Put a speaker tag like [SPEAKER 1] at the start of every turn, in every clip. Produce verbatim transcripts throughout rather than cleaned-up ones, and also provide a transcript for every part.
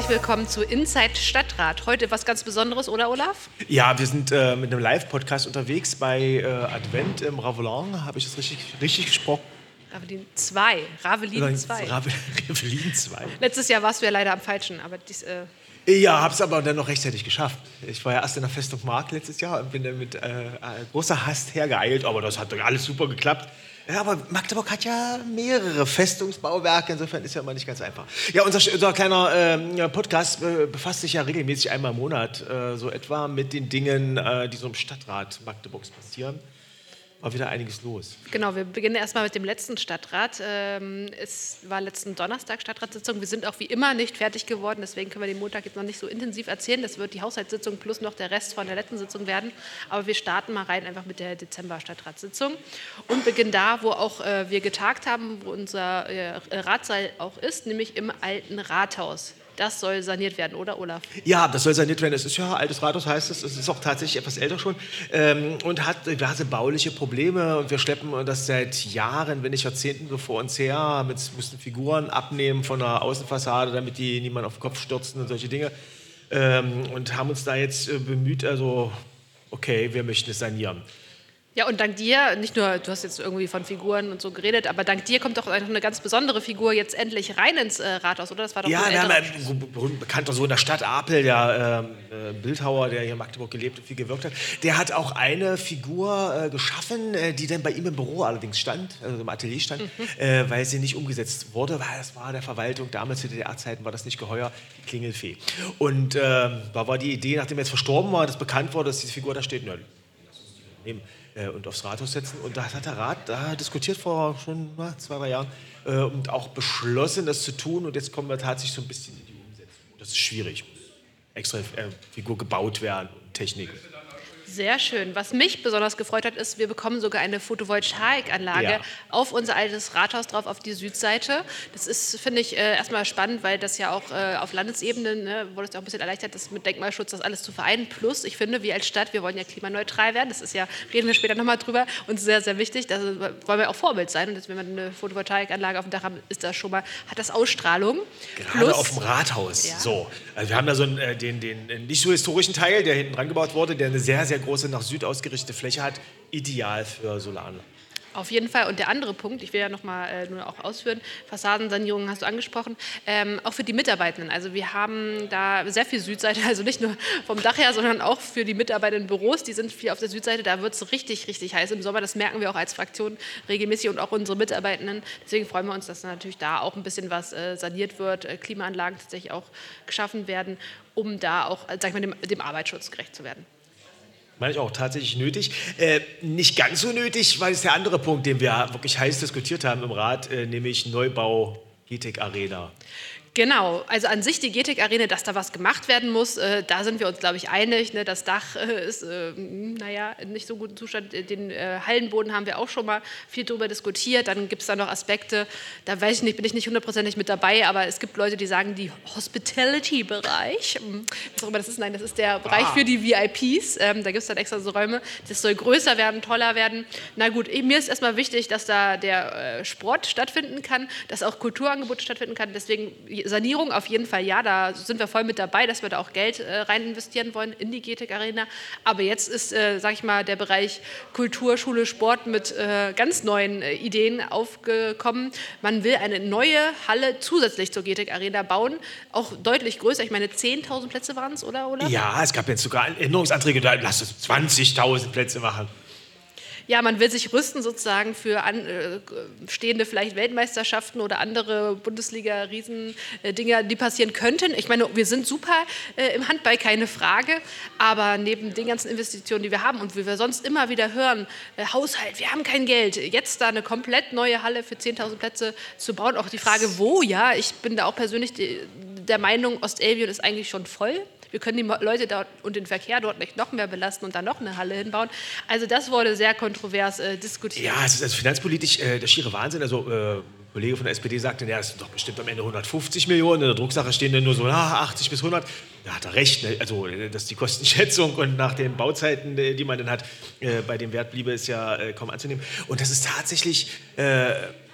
[SPEAKER 1] herzlich willkommen zu Inside Stadtrat. Heute was ganz Besonderes, oder Olaf?
[SPEAKER 2] Ja, wir sind äh, mit einem Live-Podcast unterwegs bei äh, Advent im Ravelin. Habe ich das richtig, richtig gesprochen?
[SPEAKER 1] Ravelin zwei. Ravelin zwei.
[SPEAKER 2] Ravelin zwei.
[SPEAKER 1] Letztes Jahr warst du ja leider am Falschen, aber dies... Äh
[SPEAKER 2] Ja, habe es aber dann noch rechtzeitig geschafft. Ich war ja erst in der Festung Mark letztes Jahr und bin dann mit äh, großer Hast hergeeilt, aber das hat doch alles super geklappt. Ja, aber Magdeburg hat ja mehrere Festungsbauwerke, insofern ist ja immer nicht ganz einfach. Ja, unser, unser kleiner äh, Podcast äh, befasst sich ja regelmäßig einmal im Monat äh, so etwa mit den Dingen, äh, die so im Stadtrat Magdeburgs passieren. War wieder einiges los.
[SPEAKER 1] Genau, wir beginnen erstmal mit dem letzten Stadtrat. Ähm, es war letzten Donnerstag Stadtratssitzung. Wir sind auch wie immer nicht fertig geworden, deswegen können wir den Montag jetzt noch nicht so intensiv erzählen. Das wird die Haushaltssitzung plus noch der Rest von der letzten Sitzung werden. Aber wir starten mal rein einfach mit der Dezember-Stadtratssitzung und beginnen da, wo auch äh, wir getagt haben, wo unser äh, Ratssaal auch ist, nämlich im alten Rathaus. Das soll saniert werden, oder Olaf?
[SPEAKER 2] Ja, das soll saniert werden. Es ist ja altes Rathaus, heißt es. Es ist auch tatsächlich etwas älter schon ähm, und hat diverse bauliche Probleme. Und wir schleppen das seit Jahren, wenn nicht Jahrzehnten, so vor uns her. Wir mussten Figuren abnehmen von der Außenfassade, damit die niemand auf den Kopf stürzen und solche Dinge. Ähm, und haben uns da jetzt äh, bemüht, also, okay, wir möchten es sanieren.
[SPEAKER 1] Ja, und dank dir, nicht nur, du hast jetzt irgendwie von Figuren und so geredet, aber dank dir kommt doch eine ganz besondere Figur jetzt endlich rein ins äh, Rathaus, oder? Das war doch
[SPEAKER 2] ja,
[SPEAKER 1] ein
[SPEAKER 2] wir haben einen berühmt bekannter so in der Stadt Apel, der äh, Bildhauer, der hier in Magdeburg gelebt und viel gewirkt hat. Der hat auch eine Figur äh, geschaffen, äh, die dann bei ihm im Büro allerdings stand, also im Atelier stand, mhm. äh, weil sie nicht umgesetzt wurde, weil das war der Verwaltung, damals zu D D R-Zeiten war das nicht geheuer, die Klingelfee. Und äh, da war die Idee, nachdem er jetzt verstorben war, dass bekannt wurde, dass diese Figur da steht, na, lass uns die nehmen. Und aufs Rathaus setzen. Und das hat der Rat da diskutiert vor schon na, zwei, drei Jahren äh, und auch beschlossen, das zu tun. Und jetzt kommen wir tatsächlich so ein bisschen in die Umsetzung. Das ist schwierig. Extra äh, Figur gebaut werden und Technik.
[SPEAKER 1] Sehr schön. Was mich besonders gefreut hat, ist, wir bekommen sogar eine Photovoltaikanlage ja. auf unser altes Rathaus drauf, auf die Südseite. Das ist, finde ich, äh, erstmal spannend, weil das ja auch äh, auf Landesebene, ne, wurde es ja auch ein bisschen erleichtert, das mit Denkmalschutz das alles zu vereinen. Plus, ich finde, wir als Stadt, wir wollen ja klimaneutral werden. Das ist ja, reden wir später nochmal drüber, uns sehr, sehr wichtig. Da wollen wir auch Vorbild sein. Und jetzt, wenn wir eine Photovoltaikanlage auf dem Dach haben, ist das schon mal, hat das Ausstrahlung.
[SPEAKER 2] Gerade
[SPEAKER 1] Plus,
[SPEAKER 2] auf dem Rathaus.
[SPEAKER 1] Ja. So.
[SPEAKER 2] Also wir haben da so einen, äh, den, den nicht so historischen Teil, der hinten dran gebaut wurde, der eine sehr, sehr große nach Süd ausgerichtete Fläche hat, ideal für Solaranlagen.
[SPEAKER 1] Auf jeden Fall. Und der andere Punkt, ich will ja noch mal äh, nur auch ausführen, Fassadensanierungen hast du angesprochen, ähm, auch für die Mitarbeitenden. Also wir haben da sehr viel Südseite, also nicht nur vom Dach her, sondern auch für die Mitarbeitenden Büros, die sind viel auf der Südseite, da wird es richtig, richtig heiß im Sommer. Das merken wir auch als Fraktion regelmäßig und auch unsere Mitarbeitenden. Deswegen freuen wir uns, dass natürlich da auch ein bisschen was äh, saniert wird, äh, Klimaanlagen tatsächlich auch geschaffen werden, um da auch, äh, sag ich mal, dem, dem Arbeitsschutz gerecht zu werden.
[SPEAKER 2] Meine ich auch, tatsächlich nötig. Äh, nicht ganz so nötig, weil es der andere Punkt, den wir wirklich heiß diskutiert haben im Rat, äh, nämlich Neubau G T E C Arena.
[SPEAKER 1] Genau, also an sich die G T E C Arena, dass da was gemacht werden muss, äh, da sind wir uns, glaube ich, einig. Ne? Das Dach äh, ist, äh, naja, in nicht so gutem Zustand. Den äh, Hallenboden haben wir auch schon mal viel drüber diskutiert. Dann gibt es da noch Aspekte, da weiß ich nicht, bin ich nicht hundertprozentig mit dabei, aber es gibt Leute, die sagen, die Hospitality-Bereich, was auch immer das ist, nein, das ist der Bereich ah. für die V I Ps. Ähm, da gibt es dann extra so Räume. Das soll größer werden, toller werden. Na gut, mir ist erstmal wichtig, dass da der äh, Sport stattfinden kann, dass auch Kulturangebote stattfinden kann. Deswegen Sanierung auf jeden Fall, ja, da sind wir voll mit dabei, dass wir da auch Geld äh, rein investieren wollen in die G T E C Arena. Aber jetzt ist, äh, sag ich mal, der Bereich Kultur, Schule, Sport mit äh, ganz neuen äh, Ideen aufgekommen. Man will eine neue Halle zusätzlich zur G T E C Arena bauen, auch deutlich größer. Ich meine, zehntausend Plätze waren es, oder, Olaf?
[SPEAKER 2] Ja, es gab jetzt sogar Änderungsanträge, da lass uns zwanzigtausend Plätze machen.
[SPEAKER 1] Ja, man will sich rüsten sozusagen für anstehende vielleicht Weltmeisterschaften oder andere Bundesliga-Riesen-Dinger, die passieren könnten. Ich meine, wir sind super äh, im Handball, keine Frage, aber neben den ganzen Investitionen, die wir haben und wie wir sonst immer wieder hören, äh, Haushalt, wir haben kein Geld, jetzt da eine komplett neue Halle für zehntausend Plätze zu bauen, auch die Frage, wo, ja, ich bin da auch persönlich die, der Meinung, Ostelvio ist eigentlich schon voll. Wir können die Leute dort und den Verkehr dort nicht noch mehr belasten und dann noch eine Halle hinbauen. Also das wurde sehr kontrovers äh, diskutiert.
[SPEAKER 2] Ja, es ist also finanzpolitisch äh, der schiere Wahnsinn. Also äh, ein Kollege von der S P D sagte, ja, das sind doch bestimmt am Ende hundertfünfzig Millionen. In der Drucksache stehen dann nur so ah, achtzig bis hundert. Da hat er recht. Ne? Also das ist die Kostenschätzung und nach den Bauzeiten, die man dann hat, äh, bei dem Wert bliebe es ja äh, kaum anzunehmen. Und das ist tatsächlich... Äh,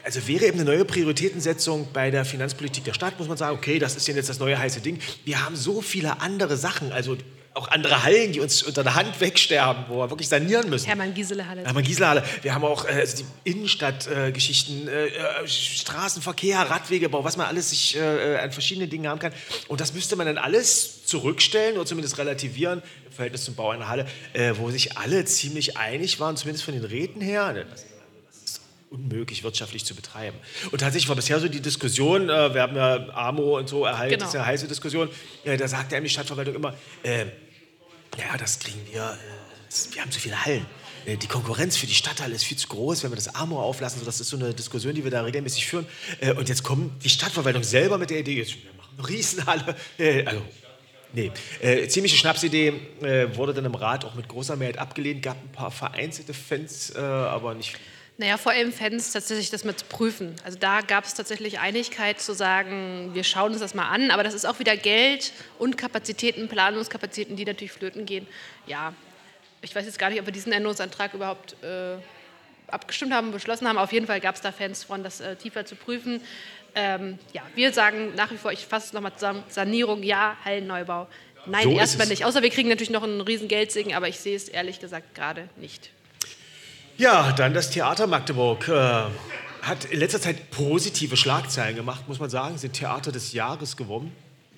[SPEAKER 2] Also wäre eben eine neue Prioritätensetzung bei der Finanzpolitik der Stadt, muss man sagen, okay, das ist jetzt das neue heiße Ding. Wir haben so viele andere Sachen, also auch andere Hallen, die uns unter der Hand wegsterben, wo wir wirklich sanieren müssen.
[SPEAKER 1] Hermann-Giesele-Halle.
[SPEAKER 2] Hermann-Giesele-Halle. Wir haben auch äh, also die Innenstadtgeschichten, äh, äh, Straßenverkehr, Radwegebau, was man alles sich äh, an verschiedenen Dingen haben kann. Und das müsste man dann alles zurückstellen oder zumindest relativieren im Verhältnis zum Bau einer Halle, äh, wo sich alle ziemlich einig waren, zumindest von den Räten her. Das unmöglich wirtschaftlich zu betreiben. Und tatsächlich war bisher so die Diskussion, äh, wir haben ja A M O und so erhalten, genau. Das ist eine heiße Diskussion, äh, da sagt ja die Stadtverwaltung immer, äh, ja, das kriegen wir, äh, das, wir haben zu viele Hallen. Äh, die Konkurrenz für die Stadthalle ist viel zu groß, wenn wir das A M O auflassen. So, das ist so eine Diskussion, die wir da regelmäßig führen. Äh, und jetzt kommt die Stadtverwaltung selber mit der Idee, jetzt, wir machen eine Riesenhalle. Äh, also, nee, äh, ziemliche Schnapsidee, äh, wurde dann im Rat auch mit großer Mehrheit abgelehnt, gab ein paar vereinzelte Fans, äh, aber nicht viel.
[SPEAKER 1] Naja, vor allem Fans tatsächlich das mal zu prüfen. Also da gab es tatsächlich Einigkeit zu sagen, wir schauen uns das mal an, aber das ist auch wieder Geld und Kapazitäten, Planungskapazitäten, die natürlich flöten gehen. Ja, ich weiß jetzt gar nicht, ob wir diesen Änderungsantrag überhaupt äh, abgestimmt haben, beschlossen haben. Auf jeden Fall gab es da Fans von, das äh, tiefer zu prüfen. Ähm, ja, wir sagen nach wie vor, ich fasse es nochmal zusammen, Sanierung ja, Hallenneubau nein, so erstmal nicht. Außer wir kriegen natürlich noch einen riesen Geldsegen, aber ich sehe es ehrlich gesagt gerade nicht.
[SPEAKER 2] Ja, dann das Theater Magdeburg äh, hat in letzter Zeit positive Schlagzeilen gemacht, muss man sagen. Sind Theater des Jahres geworden.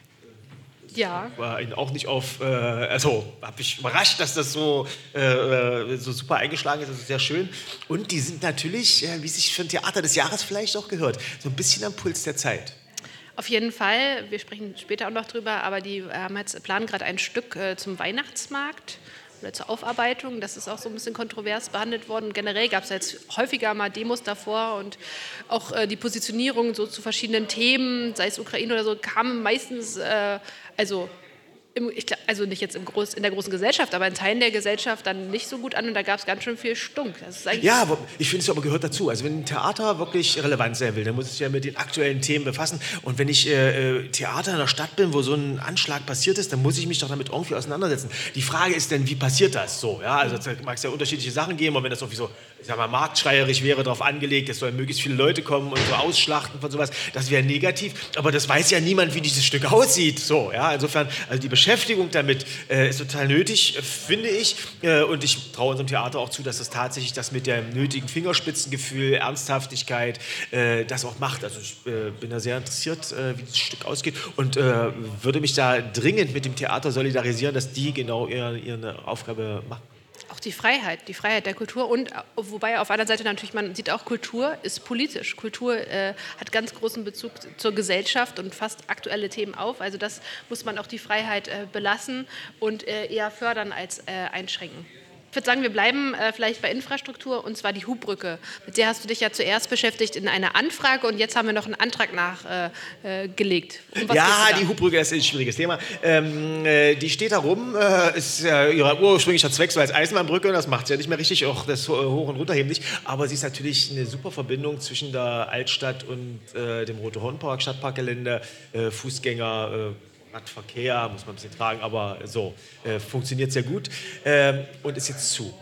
[SPEAKER 1] Ja.
[SPEAKER 2] War ihnen auch nicht auf, äh, also habe ich überrascht, dass das so, äh, so super eingeschlagen ist. Das ist sehr schön. Und die sind natürlich, äh, wie sich für ein Theater des Jahres vielleicht auch gehört, so ein bisschen am Puls der Zeit.
[SPEAKER 1] Auf jeden Fall. Wir sprechen später auch noch drüber, aber die haben jetzt, planen gerade ein Stück äh, zum Weihnachtsmarkt. Oder zur Aufarbeitung, das ist auch so ein bisschen kontrovers behandelt worden. Generell gab es jetzt häufiger mal Demos davor und auch äh, die Positionierung so zu verschiedenen Themen, sei es Ukraine oder so, kamen meistens, äh, also, im, ich, also nicht jetzt im Groß, in der großen Gesellschaft, aber in Teilen der Gesellschaft dann nicht so gut an und da gab es ganz schön viel Stunk. Das ist
[SPEAKER 2] ja, aber ich finde, es aber gehört dazu. Also wenn ein Theater wirklich relevant sein will, dann muss es sich ja mit den aktuellen Themen befassen. Und wenn ich äh, Theater in einer Stadt bin, wo so ein Anschlag passiert ist, dann muss ich mich doch damit irgendwie auseinandersetzen. Die Frage ist denn, wie passiert das so? Ja, also da mag es ja unterschiedliche Sachen geben, aber wenn das irgendwie so, ich sag mal, marktschreierisch wäre, darauf angelegt, es sollen möglichst viele Leute kommen und so ausschlachten von sowas, das wäre negativ. Aber das weiß ja niemand, wie dieses Stück aussieht. So, ja, insofern, also die Beschäftigung damit äh, ist total nötig, äh, finde ich. Äh, und ich traue unserem Theater auch zu, dass das tatsächlich das mit dem nötigen Fingerspitzengefühl, Ernsthaftigkeit, äh, das auch macht. Also ich äh, bin da sehr interessiert, äh, wie das Stück ausgeht und äh, würde mich da dringend mit dem Theater solidarisieren, dass die genau ihre, ihre Aufgabe machen.
[SPEAKER 1] Auch die Freiheit, die Freiheit der Kultur und wobei auf einer Seite natürlich man sieht auch, Kultur ist politisch. Kultur äh, hat ganz großen Bezug zur Gesellschaft und fasst aktuelle Themen auf. Also das muss man auch die Freiheit äh, belassen und äh, eher fördern als äh, einschränken. Ich würde sagen, wir bleiben äh, vielleicht bei Infrastruktur und zwar die Hubbrücke. Mit der hast du dich ja zuerst beschäftigt in einer Anfrage und jetzt haben wir noch einen Antrag nachgelegt. Äh, äh,
[SPEAKER 2] ja, die Hubbrücke ist ein schwieriges Thema. Ähm, äh, die steht da rum, äh, ist äh, ihrer ursprünglicher Zweck so als Eisenbahnbrücke, das macht sie ja nicht mehr richtig, auch das Hoch- und Runterheben nicht, aber sie ist natürlich eine super Verbindung zwischen der Altstadt und äh, dem Rote-Horn-Park, Stadtparkgelände, äh, Fußgänger, äh, Radverkehr, muss man ein bisschen tragen, aber so, äh, funktioniert sehr gut ähm, und ist jetzt zu.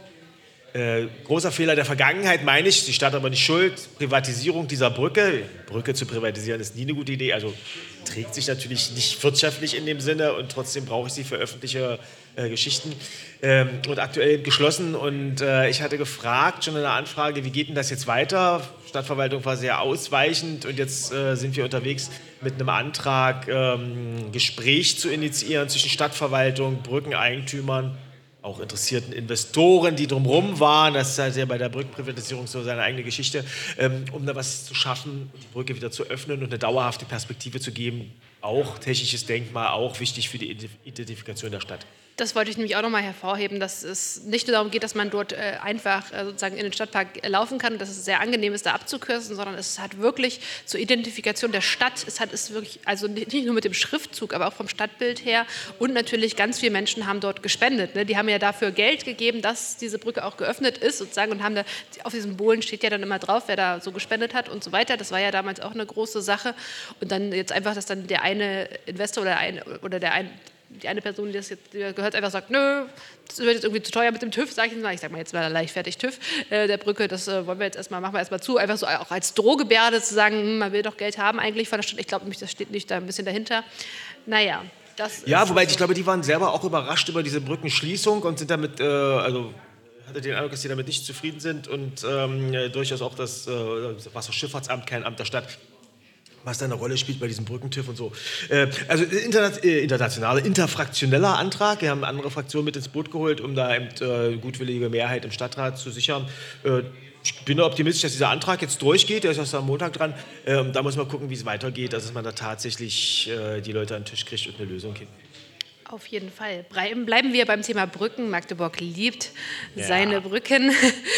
[SPEAKER 2] Äh, großer Fehler der Vergangenheit, meine ich, die Stadt aber nicht schuld, Privatisierung dieser Brücke. Brücke zu privatisieren ist nie eine gute Idee, also trägt sich natürlich nicht wirtschaftlich in dem Sinne und trotzdem brauche ich sie für öffentliche äh, Geschichten ähm, und aktuell geschlossen und äh, ich hatte gefragt, schon in der Anfrage, wie geht denn das jetzt weiter? Stadtverwaltung war sehr ausweichend und jetzt äh, sind wir unterwegs mit einem Antrag, ähm, Gespräch zu initiieren zwischen Stadtverwaltung, Brückeneigentümern, auch interessierten Investoren, die drumherum waren. Das ist halt ja bei der Brückenprivatisierung so seine eigene Geschichte, ähm, um da was zu schaffen, die Brücke wieder zu öffnen und eine dauerhafte Perspektive zu geben. Auch technisches Denkmal, auch wichtig für die Identifikation der Stadt.
[SPEAKER 1] Das wollte ich nämlich auch nochmal hervorheben, dass es nicht nur darum geht, dass man dort äh, einfach äh, sozusagen in den Stadtpark äh, laufen kann und dass es sehr angenehm ist, da abzukürzen, sondern es hat wirklich zur Identifikation der Stadt, es hat es wirklich, also nicht nur mit dem Schriftzug, aber auch vom Stadtbild her und natürlich ganz viele Menschen haben dort gespendet. Ne? Die haben ja dafür Geld gegeben, dass diese Brücke auch geöffnet ist sozusagen und haben da, auf diesem Bohlen steht ja dann immer drauf, wer da so gespendet hat und so weiter. Das war ja damals auch eine große Sache und dann jetzt einfach, dass dann der eine Investor oder, ein, oder der ein die eine Person, die das jetzt die gehört, einfach sagt, nö, das wird jetzt irgendwie zu teuer mit dem TÜV, sage ich mal. Ich sage mal jetzt mal leichtfertig TÜV äh, der Brücke, das äh, wollen wir jetzt erstmal, machen wir erstmal zu. Einfach so auch als Drohgebärde zu sagen, hm, man will doch Geld haben eigentlich von der Stadt. Ich glaube, das steht nicht da ein bisschen dahinter. Naja, das
[SPEAKER 2] Ja,
[SPEAKER 1] ist
[SPEAKER 2] wobei
[SPEAKER 1] so.
[SPEAKER 2] Ich glaube, die waren selber auch überrascht über diese Brückenschließung und sind damit, äh, also hatte den Eindruck, dass sie damit nicht zufrieden sind und ähm, durchaus auch das äh, Wasserschifffahrtsamt, kein Amt der Stadt, was da eine Rolle spielt bei diesem Brückentiff und so. Äh, also interna äh, internationaler, interfraktioneller Antrag. Wir haben andere Fraktionen mit ins Boot geholt, um da eben äh, gutwillige Mehrheit im Stadtrat zu sichern. Äh, ich bin optimistisch, dass dieser Antrag jetzt durchgeht. Der ist erst am Montag dran. Äh, da muss man gucken, wie es weitergeht, dass man da tatsächlich äh, die Leute an den Tisch kriegt und eine Lösung findet.
[SPEAKER 1] Auf jeden Fall. Bleiben wir beim Thema Brücken. Magdeburg liebt
[SPEAKER 2] Ja.
[SPEAKER 1] seine Brücken.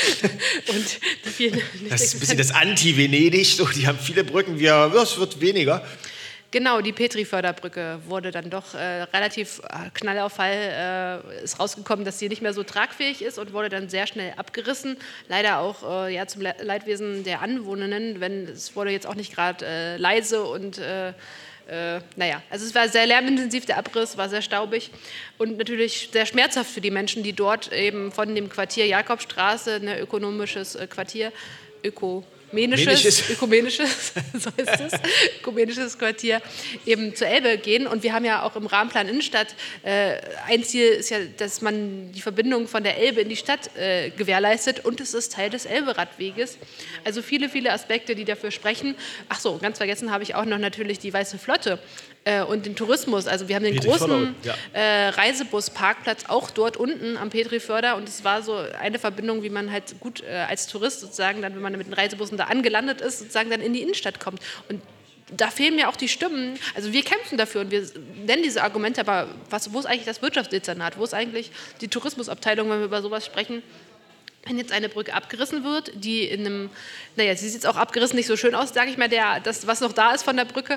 [SPEAKER 1] Und die vielen
[SPEAKER 2] Das ist ein bisschen das Anti-Venedig. So, die haben viele Brücken, wir, das wird weniger.
[SPEAKER 1] Genau, die Petri-Förderbrücke wurde dann doch äh, relativ äh, Knallauffall, äh, ist rausgekommen, dass sie nicht mehr so tragfähig ist und wurde dann sehr schnell abgerissen. Leider auch äh, ja, zum Le Leidwesen der Anwohnenden, wenn es wurde jetzt auch nicht gerade äh, leise und äh, Äh, naja, also es war sehr lärmintensiv, der Abriss war sehr staubig und natürlich sehr schmerzhaft für die Menschen, die dort eben von dem Quartier Jakobstraße, ein ne, ökonomisches äh, Quartier, ökumenisches,
[SPEAKER 2] Menisches.
[SPEAKER 1] ökumenisches, so ist es, ökumenisches Quartier, eben zur Elbe gehen. Und wir haben ja auch im Rahmenplan Innenstadt, äh, ein Ziel ist ja, dass man die Verbindung von der Elbe in die Stadt äh, gewährleistet und es ist Teil des Elbe-Radweges. Also viele, viele Aspekte, die dafür sprechen. Ach so, ganz vergessen habe ich auch noch natürlich die Weiße Flotte äh, und den Tourismus. Also wir haben den großen
[SPEAKER 2] ja.
[SPEAKER 1] äh, Reisebusparkplatz auch dort unten am Petri-Förder und es war so eine Verbindung, wie man halt gut äh, als Tourist sozusagen dann, wenn man mit den Reisebussen da angelandet ist, sozusagen dann in die Innenstadt kommt. Und da fehlen mir auch die Stimmen. Also wir kämpfen dafür und wir nennen diese Argumente, aber was, wo ist eigentlich das Wirtschaftsdezernat? Wo ist eigentlich die Tourismusabteilung, wenn wir über sowas sprechen? Wenn jetzt eine Brücke abgerissen wird, die in einem, naja, sie sieht jetzt auch abgerissen nicht so schön aus, sage ich mal, der, das, was noch da ist von der Brücke.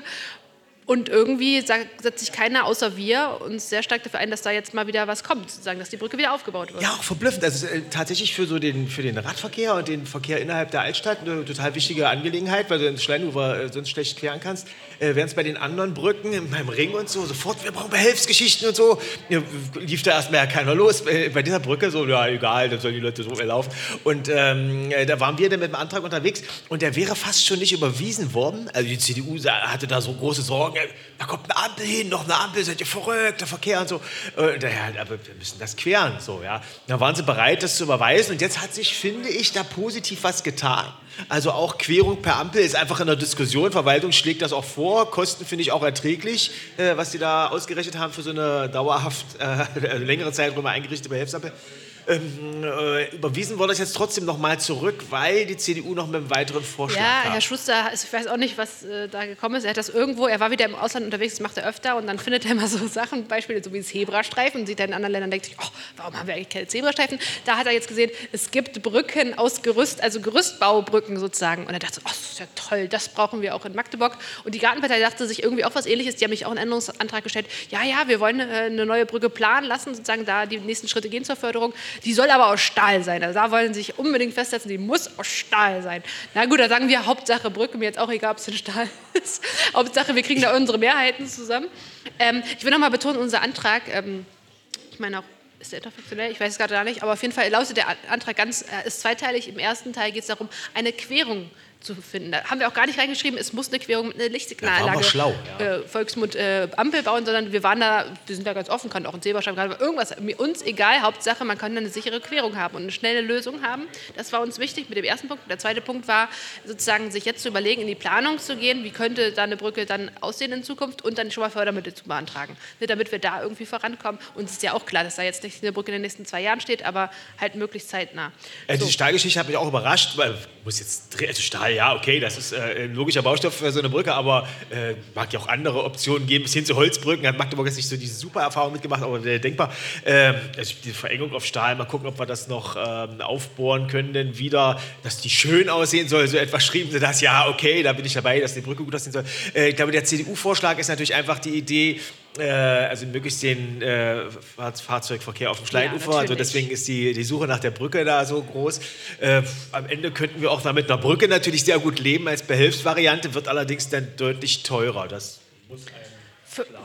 [SPEAKER 1] Und irgendwie sagt, setzt sich keiner außer wir uns sehr stark dafür ein, dass da jetzt mal wieder was kommt, sozusagen, dass die Brücke wieder aufgebaut wird.
[SPEAKER 2] Ja, auch verblüffend. Das ist äh, tatsächlich für, so den, für den Radverkehr und den Verkehr innerhalb der Altstadt eine total wichtige Angelegenheit, weil du ins Schleinufer äh, sonst schlecht queren kannst. Äh, Während es bei den anderen Brücken, beim Ring und so, sofort, wir brauchen Behelfsgeschichten und so, ja, lief da erstmal ja keiner los. Äh, bei dieser Brücke so, ja, egal, dann sollen die Leute so laufen. Und ähm, äh, da waren wir dann mit dem Antrag unterwegs und der wäre fast schon nicht überwiesen worden. Also die C D U hatte da so große Sorgen, da kommt eine Ampel hin, noch eine Ampel, seid ihr verrückt, der Verkehr und so. Und, ja, aber wir müssen das queren. So, ja. Da waren sie bereit, das zu überweisen. Und jetzt hat sich, finde ich, da positiv was getan. Also auch Querung per Ampel ist einfach in der Diskussion. Verwaltung schlägt das auch vor. Kosten finde ich auch erträglich, äh, was sie da ausgerechnet haben für so eine dauerhaft äh, längere Zeiträume eingerichtete Behelfsampel. Ähm, äh, überwiesen wurde das jetzt trotzdem noch mal zurück, weil die C D U noch mit einem weiteren Vorschlag
[SPEAKER 1] Ja,
[SPEAKER 2] kam.
[SPEAKER 1] Herr Schuster, ich weiß auch nicht, was äh, da gekommen ist. Er hat das irgendwo, er war wieder im Ausland unterwegs, das macht er öfter und dann findet er immer so Sachen, Beispiele so wie Zebrastreifen und sieht er in anderen Ländern und denkt sich, oh, warum haben wir eigentlich keine Zebrastreifen? Da hat er jetzt gesehen, es gibt Brücken aus Gerüst, also Gerüstbaubrücken sozusagen. Und er dachte, oh, das ist ja toll, das brauchen wir auch in Magdeburg. Und die Gartenpartei dachte sich irgendwie auch was Ähnliches, die haben mich auch einen Änderungsantrag gestellt, ja, ja, wir wollen äh, eine neue Brücke planen lassen, sozusagen da die nächsten Schritte gehen zur Förderung. Die soll aber aus Stahl sein. Also da wollen sie sich unbedingt festsetzen, die muss aus Stahl sein. Na gut, da sagen wir Hauptsache Brücke, mir jetzt auch egal, ob es in Stahl ist. Hauptsache, wir kriegen da unsere Mehrheiten zusammen. Ähm, ich will nochmal betonen, unser Antrag, ähm, ich meine auch, ist der interfraktionell? Ich weiß es gerade gar nicht, aber auf jeden Fall lautet der Antrag ganz, äh, ist zweiteilig. Im ersten Teil geht es darum, eine Querung zu finden. Da haben wir auch gar nicht reingeschrieben, es muss eine Querung mit einer Lichtsignalanlage,
[SPEAKER 2] ja, schlau, ja.
[SPEAKER 1] äh, Volksmund äh, Ampel bauen, sondern wir waren da, wir sind da ganz offen, kann auch ein Zebrastreifen, kann irgendwas, mir uns egal, Hauptsache, man kann eine sichere Querung haben und eine schnelle Lösung haben. Das war uns wichtig mit dem ersten Punkt. Der zweite Punkt war sozusagen, sich jetzt zu überlegen, in die Planung zu gehen, wie könnte da eine Brücke dann aussehen in Zukunft und dann schon mal Fördermittel zu beantragen, ne, damit wir da irgendwie vorankommen. Uns ist ja auch klar, dass da jetzt nicht eine Brücke in den nächsten zwei Jahren steht, aber halt möglichst zeitnah.
[SPEAKER 2] Äh,
[SPEAKER 1] So.
[SPEAKER 2] Die Stahlgeschichte hat mich auch überrascht, weil muss jetzt also Stahl, ja, okay, das ist äh, ein logischer Baustoff für so eine Brücke, aber äh, mag ja auch andere Optionen geben, bis hin zu Holzbrücken. Hat Magdeburg jetzt nicht so diese super Erfahrung mitgemacht, aber äh, denkbar. Äh, also die Verengung auf Stahl, mal gucken, ob wir das noch ähm, aufbohren können, denn wieder, dass die schön aussehen soll. So etwas schrieben sie das, ja, okay, da bin ich dabei, dass die Brücke gut aussehen soll. Äh, ich glaube, der C D U-Vorschlag ist natürlich einfach die Idee, äh, also möglichst den äh, Fahrzeugverkehr auf dem Schleinufer.
[SPEAKER 1] Ja,
[SPEAKER 2] also deswegen ist die, die Suche nach der Brücke da so groß. Äh, am Ende könnten wir auch da mit einer Brücke natürlich sehr gut leben als Behelfsvariante, wird allerdings dann deutlich teurer. Das muss einem klar sein.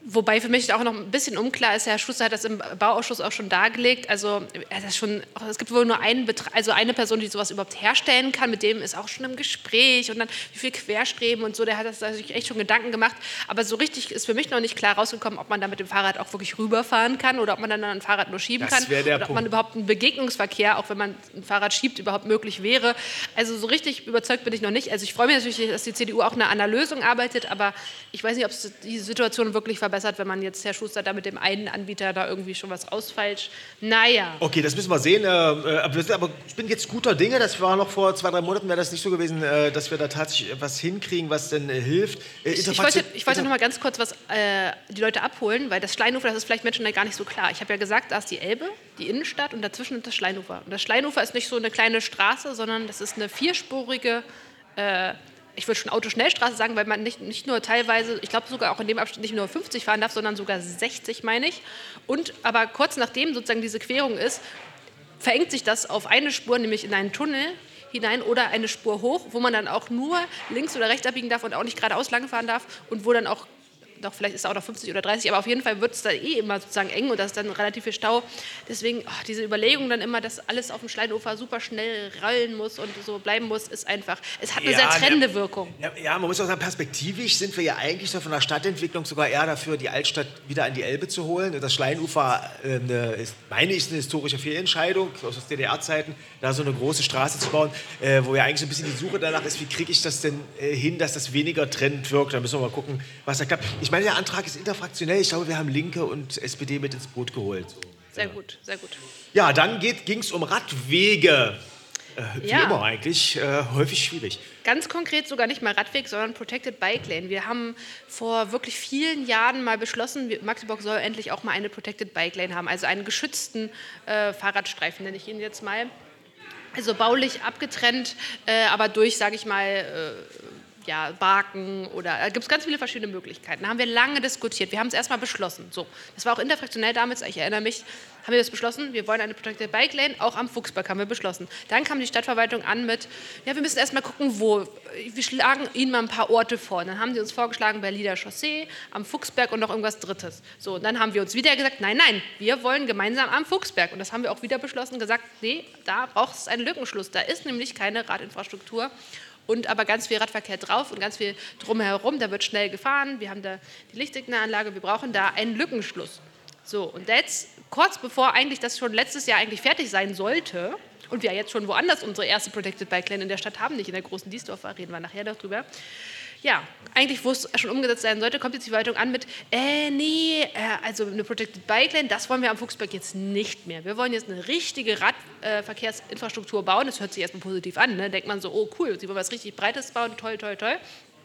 [SPEAKER 1] Wobei für mich auch noch ein bisschen unklar ist, Herr Schuster hat das im Bauausschuss auch schon dargelegt, also er hat schon, es gibt wohl nur einen Betra- also eine Person, die sowas überhaupt herstellen kann, mit dem ist auch schon im Gespräch und dann wie viel Querstreben und so, der hat das sich echt schon Gedanken gemacht, aber so richtig ist für mich noch nicht klar rausgekommen, ob man da mit dem Fahrrad auch wirklich rüberfahren kann oder ob man dann ein Fahrrad nur schieben
[SPEAKER 2] Das
[SPEAKER 1] kann
[SPEAKER 2] wäre der
[SPEAKER 1] oder ob
[SPEAKER 2] Punkt.
[SPEAKER 1] man überhaupt einen Begegnungsverkehr, auch wenn man ein Fahrrad schiebt, überhaupt möglich wäre. Also so richtig überzeugt bin ich noch nicht. Also ich freue mich natürlich, dass die C D U auch an einer Lösung arbeitet, aber ich weiß nicht, ob es die Situation wirklich verbessert, wenn man jetzt Herr Schuster da mit dem einen Anbieter da irgendwie schon was ausfälscht. Naja.
[SPEAKER 2] Okay, das müssen wir sehen. Äh, aber wir sind- aber ich bin jetzt guter Dinge. Das war noch vor zwei, drei Monaten, wäre das nicht so gewesen, äh, dass wir da tatsächlich etwas hinkriegen, was denn äh, hilft. Äh,
[SPEAKER 1] Ich, ich wollte, ich wollte noch mal ganz kurz was äh, die Leute abholen, weil das Schleinufer, das ist vielleicht Menschen gar nicht so klar. Ich habe ja gesagt, da ist die Elbe, die Innenstadt und dazwischen ist das Schleinufer. Und das Schleinufer ist nicht so eine kleine Straße, sondern das ist eine vierspurige, äh, ich würde schon Autoschnellstraße sagen, weil man nicht, nicht nur teilweise, ich glaube sogar auch in dem Abschnitt nicht nur fünfzig fahren darf, sondern sogar sechzig, meine ich. Und aber kurz nachdem sozusagen diese Querung ist, verengt sich das auf eine Spur, nämlich in einen Tunnel hinein oder eine Spur hoch, wo man dann auch nur links oder rechts abbiegen darf und auch nicht geradeaus langfahren darf und wo dann auch, doch vielleicht ist es auch noch fünfzig oder dreißig, aber auf jeden Fall wird es da eh immer sozusagen eng und da ist dann relativ viel Stau. Deswegen, oh, diese Überlegung dann immer, dass alles auf dem Schleinufer super schnell rollen muss und so bleiben muss, ist einfach, es hat eine
[SPEAKER 2] Ja,
[SPEAKER 1] sehr
[SPEAKER 2] ne-
[SPEAKER 1] trennende Wirkung.
[SPEAKER 2] Ja, ja, man muss auch sagen, perspektivisch sind wir ja eigentlich so von der Stadtentwicklung sogar eher dafür, die Altstadt wieder an die Elbe zu holen. Das Schleinufer, äh, eine, ist, meine ich, eine historische Fehlentscheidung aus D D R-Zeiten, da so eine große Straße zu bauen, äh, wo ja eigentlich so ein bisschen die Suche danach ist, wie kriege ich das denn äh, hin, dass das weniger trennend wirkt. Da müssen wir mal gucken, was da klappt. Ich meine, der Antrag ist interfraktionell. Ich glaube, wir haben Linke und S P D mit ins Boot geholt.
[SPEAKER 1] Sehr gut, sehr gut.
[SPEAKER 2] Ja, dann ging es um Radwege. Äh, wie
[SPEAKER 1] Ja.
[SPEAKER 2] immer eigentlich, äh, häufig schwierig.
[SPEAKER 1] Ganz konkret sogar nicht mal Radweg, sondern Protected Bike Lane. Wir haben vor wirklich vielen Jahren mal beschlossen, wir- Magdeburg soll endlich auch mal eine Protected Bike Lane haben, also einen geschützten äh, Fahrradstreifen, nenne ich ihn jetzt mal. Also baulich abgetrennt, äh, aber durch, sage ich mal, äh, ja, Barken oder da gibt es ganz viele verschiedene Möglichkeiten. Da haben wir lange diskutiert. Wir haben es erstmal beschlossen. So, das war auch interfraktionell damals, ich erinnere mich, haben wir das beschlossen. Wir wollen eine Protected Bike Lane, auch am Fuchsberg haben wir beschlossen. Dann kam die Stadtverwaltung an mit, ja, wir müssen erstmal gucken, wo. Wir schlagen Ihnen mal ein paar Orte vor. Dann haben sie uns vorgeschlagen, Berliner Chaussee, am Fuchsberg und noch irgendwas Drittes. So, und dann haben wir uns wieder gesagt, nein, nein, wir wollen gemeinsam am Fuchsberg. Und das haben wir auch wieder beschlossen, gesagt, nee, da braucht es einen Lückenschluss. Da ist nämlich keine Radinfrastruktur. Und aber ganz viel Radverkehr drauf und ganz viel drumherum. Da wird schnell gefahren. Wir haben da die Lichtsignalanlage. Wir brauchen da einen Lückenschluss. So, und jetzt, kurz bevor eigentlich das schon letztes Jahr eigentlich fertig sein sollte, und wir jetzt schon woanders unsere erste Protected Bike Lane in der Stadt haben, nicht in der großen Diesdorfer, reden wir nachher darüber. Ja, eigentlich, wo es schon umgesetzt sein sollte, kommt jetzt die Verwaltung an mit, äh, nee, äh, also eine Protected Bike Lane, das wollen wir am Fuchsberg jetzt nicht mehr. Wir wollen jetzt eine richtige Radverkehrsinfrastruktur bauen. Das hört sich erstmal positiv an, ne? Denkt man so, oh cool, sie wollen was richtig Breites bauen, toll, toll, toll.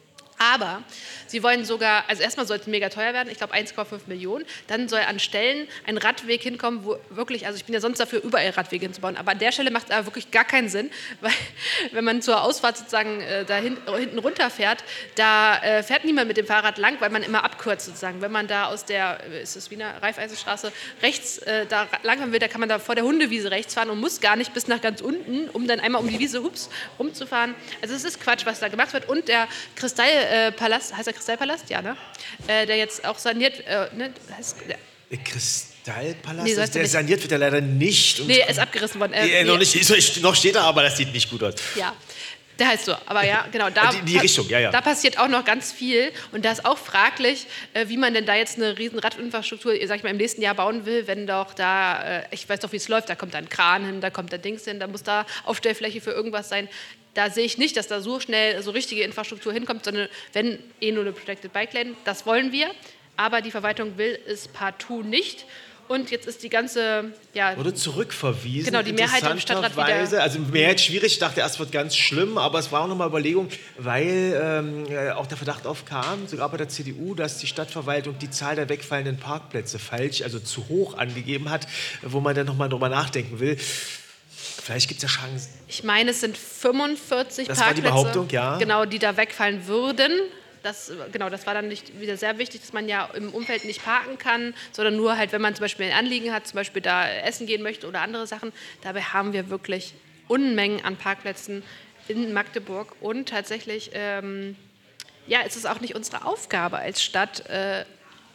[SPEAKER 1] Aber sie wollen sogar, also erstmal soll es mega teuer werden, ich glaube eins Komma fünf Millionen. Dann soll an Stellen ein Radweg hinkommen, wo wirklich, also ich bin ja sonst dafür, überall Radwege hinzubauen, aber an der Stelle macht es aber wirklich gar keinen Sinn, weil wenn man zur Ausfahrt sozusagen äh, da hin, hinten runterfährt, da äh, fährt niemand mit dem Fahrrad lang, weil man immer abkürzt sozusagen. Wenn man da aus der, äh, ist das Wiener Raiffeisenstraße, rechts äh, da langfahren will, da kann man da vor der Hundewiese rechts fahren und muss gar nicht bis nach ganz unten, um dann einmal um die Wiese hups, rumzufahren. Also es ist Quatsch, was da gemacht wird. Und der Kristall Äh, Palast, heißt der Kristallpalast? Ja, ne? Äh, der jetzt auch saniert, äh, ne? heißt, der,
[SPEAKER 2] Der Kristallpalast,
[SPEAKER 1] Nee, so heißt
[SPEAKER 2] der
[SPEAKER 1] er nicht.
[SPEAKER 2] saniert wird ja leider nicht. Und
[SPEAKER 1] nee, ist abgerissen worden. Äh,
[SPEAKER 2] Nee, noch,
[SPEAKER 1] nee,
[SPEAKER 2] nicht, ist- noch steht er, aber das sieht nicht gut aus.
[SPEAKER 1] Ja, der heißt so. Aber ja, genau. Da,
[SPEAKER 2] Die- die Richtung, ja, ja.
[SPEAKER 1] Da passiert auch noch ganz viel. Und da ist auch fraglich, äh, wie man denn da jetzt eine riesen Radinfrastruktur, sag ich mal, im nächsten Jahr bauen will, wenn doch da, äh, ich weiß doch, wie es läuft, da kommt dann ein Kran hin, da kommt da Dings hin, da muss da Aufstellfläche für irgendwas sein. Da sehe ich nicht, dass da so schnell so richtige Infrastruktur hinkommt, sondern wenn eh nur eine Protected Bike Lane, das wollen wir. Aber die Verwaltung will es partout nicht. Und jetzt ist die ganze, ja,
[SPEAKER 2] Wurde zurückverwiesen.
[SPEAKER 1] Genau, die Mehrheit im Stadtrat wieder-
[SPEAKER 2] interessanterweise. Also Mehrheit schwierig, ich dachte erst wird ganz schlimm, aber es war auch nochmal Überlegung, weil ähm, äh, auch der Verdacht aufkam, sogar bei der C D U, dass die Stadtverwaltung die Zahl der wegfallenden Parkplätze falsch, also zu hoch angegeben hat, wo man dann nochmal drüber nachdenken will. Vielleicht gibt es ja Chancen.
[SPEAKER 1] ich meine, es sind fünfundvierzig
[SPEAKER 2] Das war die
[SPEAKER 1] Parkplätze,
[SPEAKER 2] Behauptung, ja.
[SPEAKER 1] genau, die da wegfallen würden. Das, genau, das war dann nicht wieder sehr wichtig, dass man ja im Umfeld nicht parken kann, sondern nur halt, wenn man zum Beispiel ein Anliegen hat, zum Beispiel da essen gehen möchte oder andere Sachen. Dabei haben wir wirklich Unmengen an Parkplätzen in Magdeburg und tatsächlich, ähm, ja, es ist auch nicht unsere Aufgabe als Stadt, äh,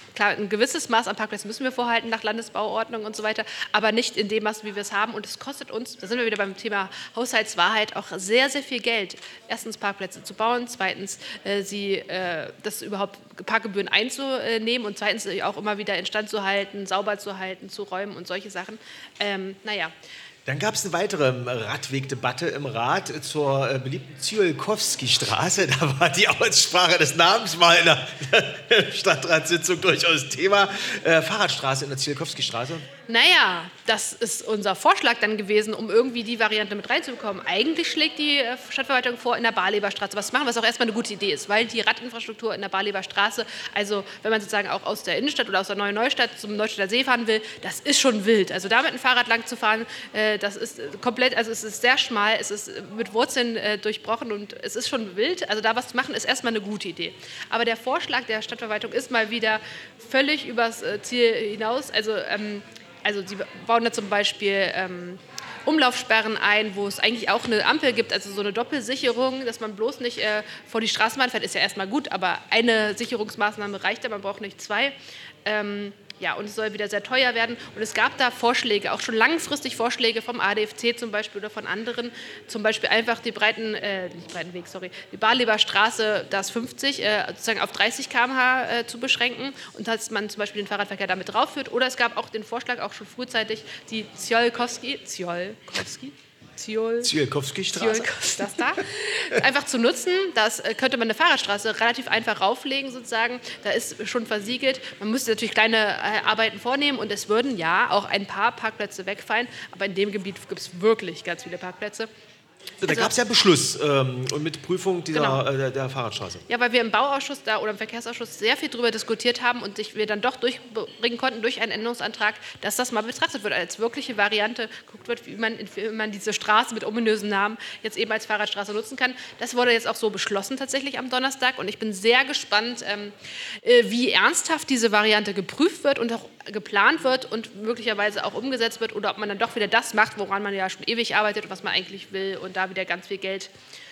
[SPEAKER 1] Klar, ein gewisses Maß an Parkplätzen müssen wir vorhalten nach Landesbauordnung und so weiter, aber nicht in dem Maß, wie wir es haben. Und es kostet uns, da sind wir wieder beim Thema Haushaltswahrheit, auch sehr, sehr viel Geld. Erstens Parkplätze zu bauen, zweitens äh, sie, äh, das überhaupt Parkgebühren einzunehmen und zweitens auch immer wieder instand zu halten, sauber zu halten, zu räumen und solche Sachen. Ähm, naja.
[SPEAKER 2] Dann gab es eine weitere Radwegdebatte im Rat zur äh, beliebten Zyolkowski-Straße. Da war die Aussprache des Namens mal in der Stadtratssitzung durchaus Thema. Äh, Fahrradstraße in der Zyolkowski-Straße.
[SPEAKER 1] Naja, das ist unser Vorschlag dann gewesen, um irgendwie die Variante mit reinzubekommen. Eigentlich schlägt die Stadtverwaltung vor, in der Barleberstraße was zu machen, was auch erstmal eine gute Idee ist, weil die Radinfrastruktur in der Barleberstraße, also wenn man sozusagen auch aus der Innenstadt oder aus der Neuen Neustadt zum Neustädter See fahren will, das ist schon wild. Also da mit dem Fahrrad lang zu fahren, das ist komplett, also es ist sehr schmal, es ist mit Wurzeln durchbrochen und es ist schon wild. Also da was zu machen, ist erstmal eine gute Idee. Aber der Vorschlag der Stadtverwaltung ist mal wieder völlig übers Ziel hinaus. Also ähm, Also sie bauen da zum Beispiel ähm, Umlaufsperren ein, wo es eigentlich auch eine Ampel gibt, also so eine Doppelsicherung, dass man bloß nicht äh, vor die Straßenbahn fährt, ist ja erstmal gut, aber eine Sicherungsmaßnahme reicht ja, man braucht nicht zwei. Ähm, ja, und es soll wieder sehr teuer werden. Und es gab da Vorschläge, auch schon langfristig Vorschläge vom A D F C zum Beispiel oder von anderen, zum Beispiel einfach die Breiten, äh, nicht Breitenweg, sorry, die Barleber Straße, da ist fünfzig, äh, sozusagen auf dreißig Kilometer pro Stunde äh, zu beschränken und dass man zum Beispiel den Fahrradverkehr damit draufführt. Oder es gab auch den Vorschlag, auch schon frühzeitig, die Zyolkowski, Zyolkowski?
[SPEAKER 2] Zyolkowski-Straße.
[SPEAKER 1] Das da. Einfach zu nutzen, das könnte man eine Fahrradstraße relativ einfach rauflegen sozusagen, da ist schon versiegelt. Man müsste natürlich kleine Arbeiten vornehmen und es würden ja auch ein paar Parkplätze wegfallen, aber in dem Gebiet gibt es wirklich ganz viele Parkplätze.
[SPEAKER 2] So, da
[SPEAKER 1] Also,
[SPEAKER 2] gab es ja Beschluss ähm, und mit Prüfung dieser,
[SPEAKER 1] genau.
[SPEAKER 2] äh, der, der Fahrradstraße.
[SPEAKER 1] Ja, weil wir im Bauausschuss da oder im Verkehrsausschuss sehr viel darüber diskutiert haben und sich wir dann doch durchbringen konnten durch einen Änderungsantrag, dass das mal betrachtet wird als wirkliche Variante, geguckt wird, wie man, wie man diese Straße mit ominösen Namen jetzt eben als Fahrradstraße nutzen kann. Das wurde jetzt auch so beschlossen tatsächlich am Donnerstag und ich bin sehr gespannt, ähm, wie ernsthaft diese Variante geprüft wird und auch geplant wird und möglicherweise auch umgesetzt wird oder ob man dann doch wieder das macht, woran man ja schon ewig arbeitet und was man eigentlich will und da wieder ganz viel Geld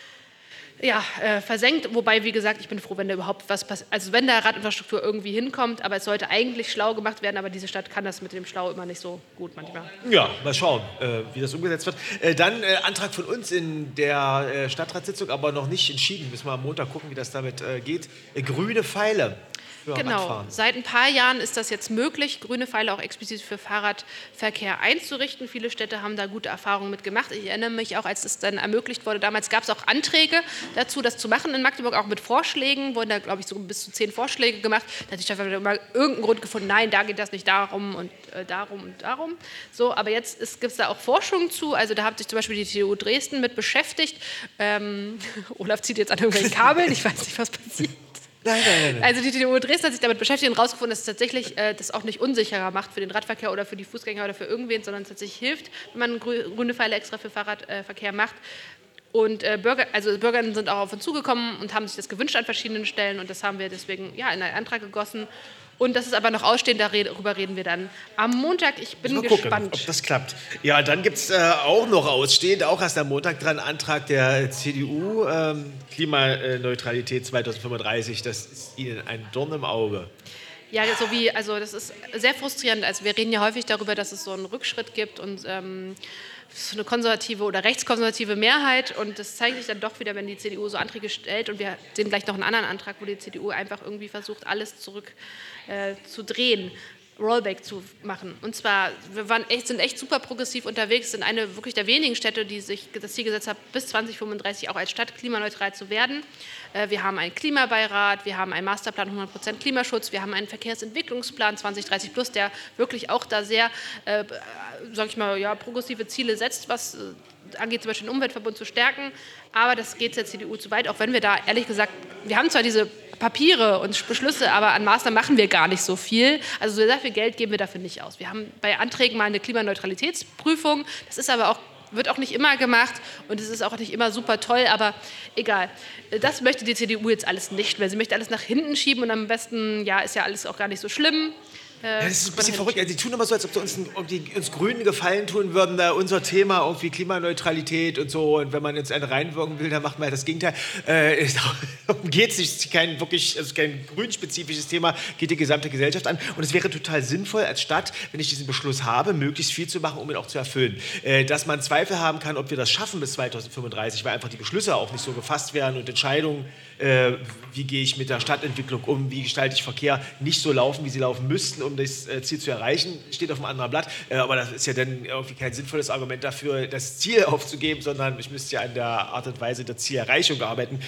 [SPEAKER 1] ja, äh, versenkt. Wobei, wie gesagt, ich bin froh, wenn da überhaupt was passiert. Also wenn da Radinfrastruktur irgendwie hinkommt, aber es sollte eigentlich schlau gemacht werden, aber diese Stadt kann das mit dem Schlau immer nicht so gut manchmal.
[SPEAKER 2] Ja, mal schauen, äh, wie das umgesetzt wird. Äh, dann äh, Antrag von uns in der äh, Stadtratssitzung, aber noch nicht entschieden. Müssen wir am Montag gucken, wie das damit äh, geht. Äh, grüne Pfeile.
[SPEAKER 1] Genau, seit ein paar Jahren ist das jetzt möglich, grüne Pfeile auch explizit für Fahrradverkehr einzurichten. Viele Städte haben da gute Erfahrungen mit gemacht. Ich erinnere mich auch, als das dann ermöglicht wurde, damals gab es auch Anträge dazu, das zu machen in Magdeburg, auch mit Vorschlägen, wurden da, glaube ich, so bis zu zehn Vorschläge gemacht. Da hat die Stadt immer irgendeinen Grund gefunden, nein, da geht das nicht darum und äh, darum und darum. So, aber jetzt gibt es da auch Forschung zu, also da hat sich zum Beispiel die T U Dresden mit beschäftigt. Ähm, Olaf zieht jetzt an irgendwelchen Kabeln, ich weiß nicht, was passiert.
[SPEAKER 2] Nein, nein, nein.
[SPEAKER 1] Also die T U Dresden hat sich damit beschäftigt und herausgefunden, dass es tatsächlich äh, das auch nicht unsicherer macht für den Radverkehr oder für die Fußgänger oder für irgendwen, sondern es tatsächlich hilft, wenn man grü grüne Pfeile extra für Fahrradverkehr äh, macht. Und äh, Bürger, also Bürger sind auch auf uns zugekommen und haben sich das gewünscht an verschiedenen Stellen und das haben wir deswegen ja, in einen Antrag gegossen. Und das ist aber noch ausstehend, darüber reden wir dann am Montag. Ich bin
[SPEAKER 2] mal
[SPEAKER 1] gespannt.
[SPEAKER 2] Gucken, ob das klappt. Ja, dann gibt es äh, auch noch ausstehend, auch erst am Montag dran, Antrag der C D U, ähm, Klimaneutralität zweitausendfünfunddreißig. Das ist Ihnen ein Dorn im Auge.
[SPEAKER 1] Ja, so wie, also das ist sehr frustrierend. Also wir reden ja häufig darüber, dass es so einen Rückschritt gibt und ähm, so eine konservative oder rechtskonservative Mehrheit und das zeigt sich dann doch wieder, wenn die C D U so Anträge stellt und wir sehen gleich noch einen anderen Antrag, wo die C D U einfach irgendwie versucht, alles zurück äh, zu drehen, Rollback zu machen. Und zwar, wir waren echt, sind echt super progressiv unterwegs, sind eine wirklich der wenigen Städte, die sich das Ziel gesetzt haben, bis zweitausendfünfunddreißig auch als Stadt klimaneutral zu werden. Wir haben einen Klimabeirat, wir haben einen Masterplan hundert Prozent Klimaschutz, wir haben einen Verkehrsentwicklungsplan zwanzig dreißig plus, der wirklich auch da sehr, äh, sag ich mal, ja, progressive Ziele setzt, was äh, angeht, zum Beispiel den Umweltverbund zu stärken. Aber das geht der C D U zu weit, auch wenn wir da, ehrlich gesagt, wir haben zwar diese Papiere und Beschlüsse, aber an Maßnahmen machen wir gar nicht so viel. Also sehr viel Geld geben wir dafür nicht aus. Wir haben bei Anträgen mal eine Klimaneutralitätsprüfung, das ist aber auch wird auch nicht immer gemacht und es ist auch nicht immer super toll, aber egal. Das möchte die C D U jetzt alles nicht mehr. Sie möchte alles nach hinten schieben und am besten, ja, ist ja alles auch gar nicht so schlimm.
[SPEAKER 2] Ja, das ist ein bisschen verrückt. Also, die tun immer so, als ob, uns, ob die uns Grünen Gefallen tun würden, da unser Thema irgendwie Klimaneutralität und so. Und wenn man jetzt eine reinwirken will, dann macht man halt das Gegenteil. Äh, darum geht es nicht. Es ist kein wirklich, also kein grünspezifisches Thema, geht die gesamte Gesellschaft an. Und es wäre total sinnvoll als Stadt, wenn ich diesen Beschluss habe, möglichst viel zu machen, um ihn auch zu erfüllen. Äh, dass man Zweifel haben kann, ob wir das schaffen bis zweitausendfünfunddreißig, weil einfach die Beschlüsse auch nicht so gefasst werden und Entscheidungen, äh, wie gehe ich mit der Stadtentwicklung um, wie gestalte ich Verkehr, nicht so laufen, wie sie laufen müssten, um das äh, Ziel zu erreichen, steht auf einem anderen Blatt. Äh, aber das ist ja dann irgendwie kein sinnvolles Argument dafür, das Ziel aufzugeben, sondern ich müsste ja an der Art und Weise der Zielerreichung arbeiten.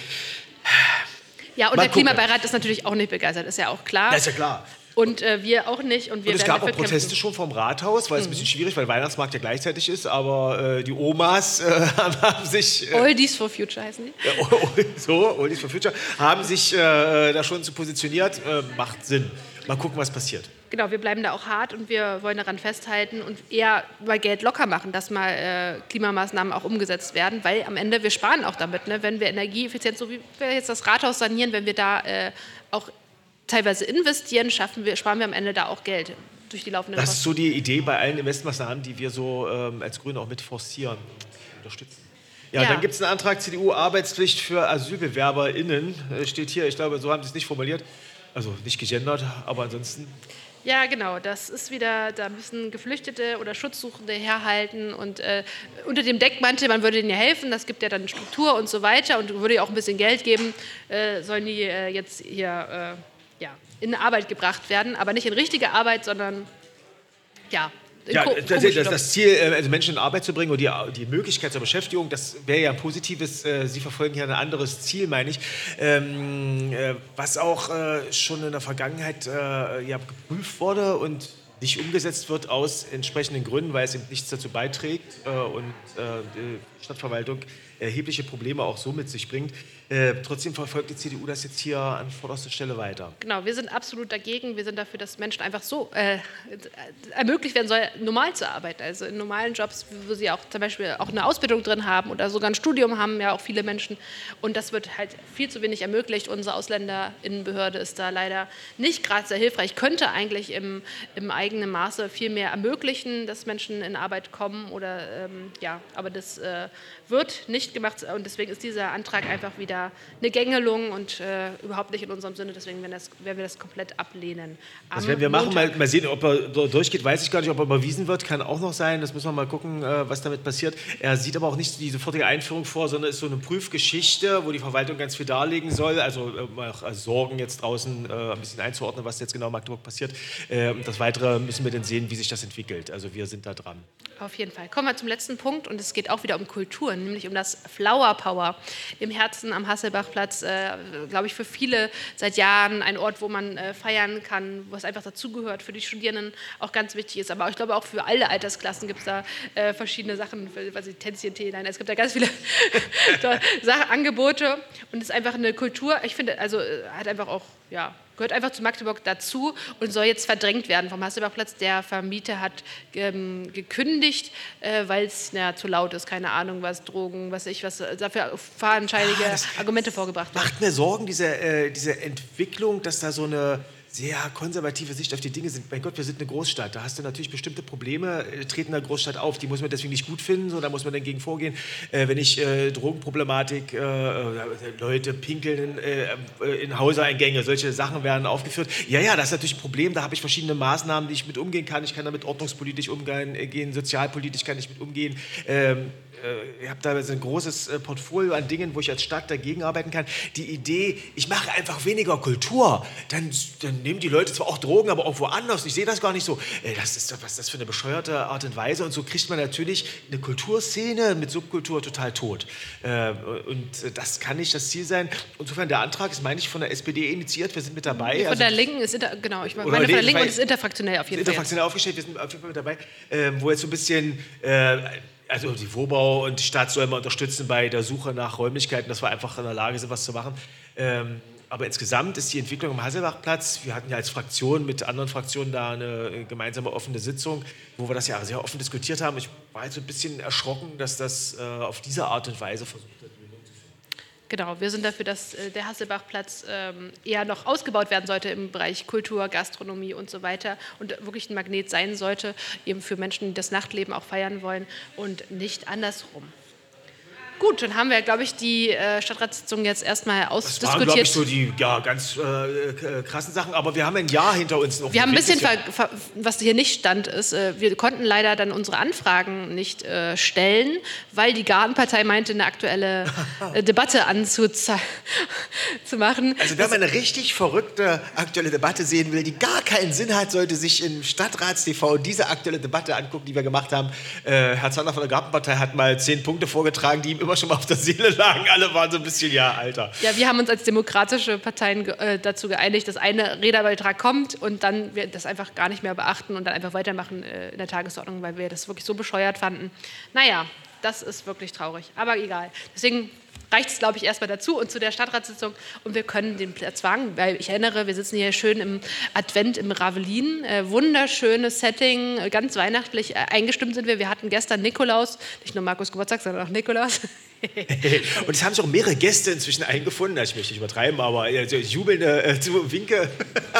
[SPEAKER 1] Ja, und
[SPEAKER 2] Mal
[SPEAKER 1] der
[SPEAKER 2] gucken.
[SPEAKER 1] Klimabeirat ist natürlich auch nicht begeistert, ist ja auch klar.
[SPEAKER 2] Das ist ja klar.
[SPEAKER 1] Und äh, wir auch nicht. Und, wir
[SPEAKER 2] und es
[SPEAKER 1] werden
[SPEAKER 2] gab auch
[SPEAKER 1] dafür
[SPEAKER 2] Proteste
[SPEAKER 1] kämpfen.
[SPEAKER 2] schon vom Rathaus, weil es ein bisschen schwierig, weil Weihnachtsmarkt ja gleichzeitig ist, aber äh, die Omas äh, haben sich... Äh,
[SPEAKER 1] Oldies for Future heißen die.
[SPEAKER 2] Ja, so, Oldies for Future, haben sich äh, da schon zu positioniert. Äh, macht Sinn. Mal gucken, was passiert.
[SPEAKER 1] Genau, wir bleiben da auch hart und wir wollen daran festhalten und eher mal Geld locker machen, dass mal äh, Klimamaßnahmen auch umgesetzt werden, weil am Ende wir sparen auch damit, ne? Wenn wir energieeffizient, so wie wir jetzt das Rathaus sanieren, wenn wir da äh, auch teilweise investieren, schaffen wir, sparen wir am Ende da auch Geld durch die laufenden
[SPEAKER 2] Das
[SPEAKER 1] Kosten.
[SPEAKER 2] ist so die Idee bei allen Investmaßnahmen, die wir so ähm, als Grüne auch mit forcieren und unterstützen. Ja,
[SPEAKER 1] Ja.
[SPEAKER 2] dann gibt es einen Antrag C D U, Arbeitspflicht für AsylbewerberInnen. Äh, steht hier, ich glaube, so haben sie es nicht formuliert. Also nicht gegendert, aber ansonsten.
[SPEAKER 1] Ja, genau. Das ist wieder, da müssen Geflüchtete oder Schutzsuchende herhalten und äh, unter dem Deckmantel, man würde ihnen ja helfen, das gibt ja dann Struktur und so weiter und würde ja auch ein bisschen Geld geben, äh, sollen die äh, jetzt hier äh, ja, in Arbeit gebracht werden, aber nicht in richtige Arbeit, sondern ja. in
[SPEAKER 2] Ja,
[SPEAKER 1] ko-
[SPEAKER 2] das, das,
[SPEAKER 1] komische
[SPEAKER 2] das Ziel, äh, also Menschen in Arbeit zu bringen und die, die Möglichkeit zur Beschäftigung, das wäre ja ein positives, äh, Sie verfolgen hier ein anderes Ziel, meine ich, ähm, äh, was auch äh, schon in der Vergangenheit äh, ja, geprüft wurde und nicht umgesetzt wird aus entsprechenden Gründen, weil es eben nichts dazu beiträgt äh, und äh, die Stadtverwaltung erhebliche Probleme auch so mit sich bringt. Äh, trotzdem verfolgt die C D U das jetzt hier an vorderster Stelle weiter.
[SPEAKER 1] Genau, wir sind absolut dagegen. Wir sind dafür, dass Menschen einfach so äh, ermöglicht werden soll, normal zu arbeiten. Also in normalen Jobs, wo sie auch zum Beispiel auch eine Ausbildung drin haben oder sogar ein Studium haben, ja auch viele Menschen. Und das wird halt viel zu wenig ermöglicht. Unsere Ausländerinnenbehörde ist da leider nicht gerade sehr hilfreich. Könnte eigentlich im, im eigenen Maße viel mehr ermöglichen, dass Menschen in Arbeit kommen. Oder, ähm, ja, aber das äh, wird nicht gemacht. Und deswegen ist dieser Antrag einfach wieder eine Gängelung und äh, überhaupt nicht in unserem Sinne. Deswegen werden, das, werden wir das komplett ablehnen.
[SPEAKER 2] Das werden wir machen. Mal, mal sehen, ob er durchgeht. Weiß ich gar nicht, ob er überwiesen wird. Kann auch noch sein. Das müssen wir mal gucken, äh, was damit passiert. Er sieht aber auch nicht die sofortige Einführung vor, sondern ist so eine Prüfgeschichte, wo die Verwaltung ganz viel darlegen soll. Also, äh, also Sorgen jetzt draußen äh, ein bisschen einzuordnen, was jetzt genau in Magdeburg passiert. Äh, das Weitere müssen wir dann sehen, wie sich das entwickelt. Also wir sind da dran.
[SPEAKER 1] Auf jeden Fall. Kommen wir zum letzten Punkt und es geht auch wieder um Kultur, nämlich um das Flower Power im Herzen am Hasselbachplatz, äh, glaube ich, für viele seit Jahren ein Ort, wo man äh, feiern kann, was einfach dazugehört, für die Studierenden auch ganz wichtig ist. Aber ich glaube auch für alle Altersklassen gibt es da äh, verschiedene Sachen, für, was ich, Tänzchen, Tee, nein, es gibt da ganz viele Sachen, Angebote und es ist einfach eine Kultur, ich finde, also äh, hat einfach auch, ja, gehört einfach zu Magdeburg dazu und soll jetzt verdrängt werden vom Hasselbachplatz. Der Vermieter hat ähm, gekündigt, äh, weil es ja, zu laut ist, keine Ahnung was, Drogen, was ich, was dafür fadenscheinige
[SPEAKER 2] Ah, das
[SPEAKER 1] Argumente vorgebracht werden.
[SPEAKER 2] Macht mir Sorgen, diese, äh, diese Entwicklung, dass da so eine sehr konservative Sicht auf die Dinge sind. Mein Gott, wir sind eine Großstadt. Da hast du natürlich bestimmte Probleme, äh, treten in der Großstadt auf. Die muss man deswegen nicht gut finden, so, da muss man dagegen vorgehen. Äh, wenn ich äh, Drogenproblematik, äh, äh, Leute pinkeln äh, in Hauseingänge, solche Sachen werden aufgeführt. Ja, ja, das ist natürlich ein Problem. Da habe ich verschiedene Maßnahmen, die ich mit umgehen kann. Ich kann damit ordnungspolitisch umgehen, äh, gehen, sozialpolitisch kann ich mit umgehen. Ähm, Ich habe da ein großes Portfolio an Dingen, wo ich als Stadt dagegen arbeiten kann. Die Idee, ich mache einfach weniger Kultur, dann, dann nehmen die Leute zwar auch Drogen, aber auch woanders. Ich sehe das gar nicht so. Das ist doch, was ist das für eine bescheuerte Art und Weise. Und so kriegt man natürlich eine Kulturszene mit Subkultur total tot. Und das kann nicht das Ziel sein. Insofern, der Antrag ist, meine ich, von der S P D initiiert. Wir sind mit dabei.
[SPEAKER 1] Von
[SPEAKER 2] also,
[SPEAKER 1] der Linken ist, inter, genau, ich meine
[SPEAKER 2] nee,
[SPEAKER 1] von der Linken
[SPEAKER 2] weil-
[SPEAKER 1] und ist interfraktionell auf jeden Fall.
[SPEAKER 2] interfraktionell aufgestellt, wir sind auf jeden Fall mit dabei, äh, wo jetzt so ein bisschen, äh, also die WOBAU und die Stadt soll mal unterstützen bei der Suche nach Räumlichkeiten, dass wir einfach in der Lage sind, was zu machen. Ähm, aber insgesamt ist die Entwicklung am Hasselbachplatz, wir hatten ja als Fraktion mit anderen Fraktionen da eine gemeinsame offene Sitzung, wo wir das ja sehr offen diskutiert haben. Ich war jetzt so ein bisschen erschrocken, dass das äh, auf diese Art und Weise versucht wird.
[SPEAKER 1] Genau, wir sind dafür, dass äh, der Hasselbachplatz ähm, eher noch ausgebaut werden sollte im Bereich Kultur, Gastronomie und so weiter und wirklich ein Magnet sein sollte, eben für Menschen, die das Nachtleben auch feiern wollen und nicht andersrum. Gut, dann haben wir, glaube ich, die äh, Stadtratssitzung jetzt erstmal ausdiskutiert.
[SPEAKER 2] Das waren, glaube ich, so die ja, ganz äh, krassen Sachen, aber wir haben ein Jahr hinter uns. Noch
[SPEAKER 1] wir haben ein bisschen, ver, ver, was hier nicht stand, ist, äh, wir konnten leider dann unsere Anfragen nicht äh, stellen, weil die Gartenpartei meinte, eine aktuelle äh, Debatte anzumachen.
[SPEAKER 2] Also wer mal eine richtig verrückte aktuelle Debatte sehen will, die gar keinen Sinn hat, sollte sich in Stadtrats-T V diese aktuelle Debatte angucken, die wir gemacht haben. Äh, Herr Zander von der Gartenpartei hat mal zehn Punkte vorgetragen, die ihm immer schon mal auf der Seele lagen. Alle waren so ein bisschen, ja, Alter.
[SPEAKER 1] Ja, wir haben uns als demokratische Parteien äh, dazu geeinigt, dass eine Redebeitrag kommt und dann wir das einfach gar nicht mehr beachten und dann einfach weitermachen äh, in der Tagesordnung, weil wir das wirklich so bescheuert fanden. Naja, das ist wirklich traurig, aber egal. Deswegen reicht es, glaube ich, erstmal dazu und zu der Stadtratssitzung und wir können den Platz wagen, weil ich erinnere, wir sitzen hier schön im Advent im Ravelin, äh, wunderschönes Setting, äh, ganz weihnachtlich äh, eingestimmt sind wir. Wir hatten gestern Nikolaus, nicht nur Markus Geburtstag, sondern auch Nikolaus.
[SPEAKER 2] Und es haben sich auch mehrere Gäste inzwischen eingefunden, ich möchte nicht übertreiben, aber äh, jubelnde äh, zu Winke.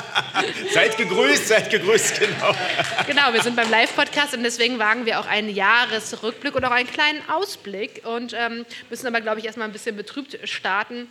[SPEAKER 2] Seid gegrüßt, seid gegrüßt, genau.
[SPEAKER 1] Genau, wir sind beim Live-Podcast und deswegen wagen wir auch einen Jahresrückblick und auch einen kleinen Ausblick und ähm, müssen aber, glaube ich, erstmal ein bisschen betrübt starten.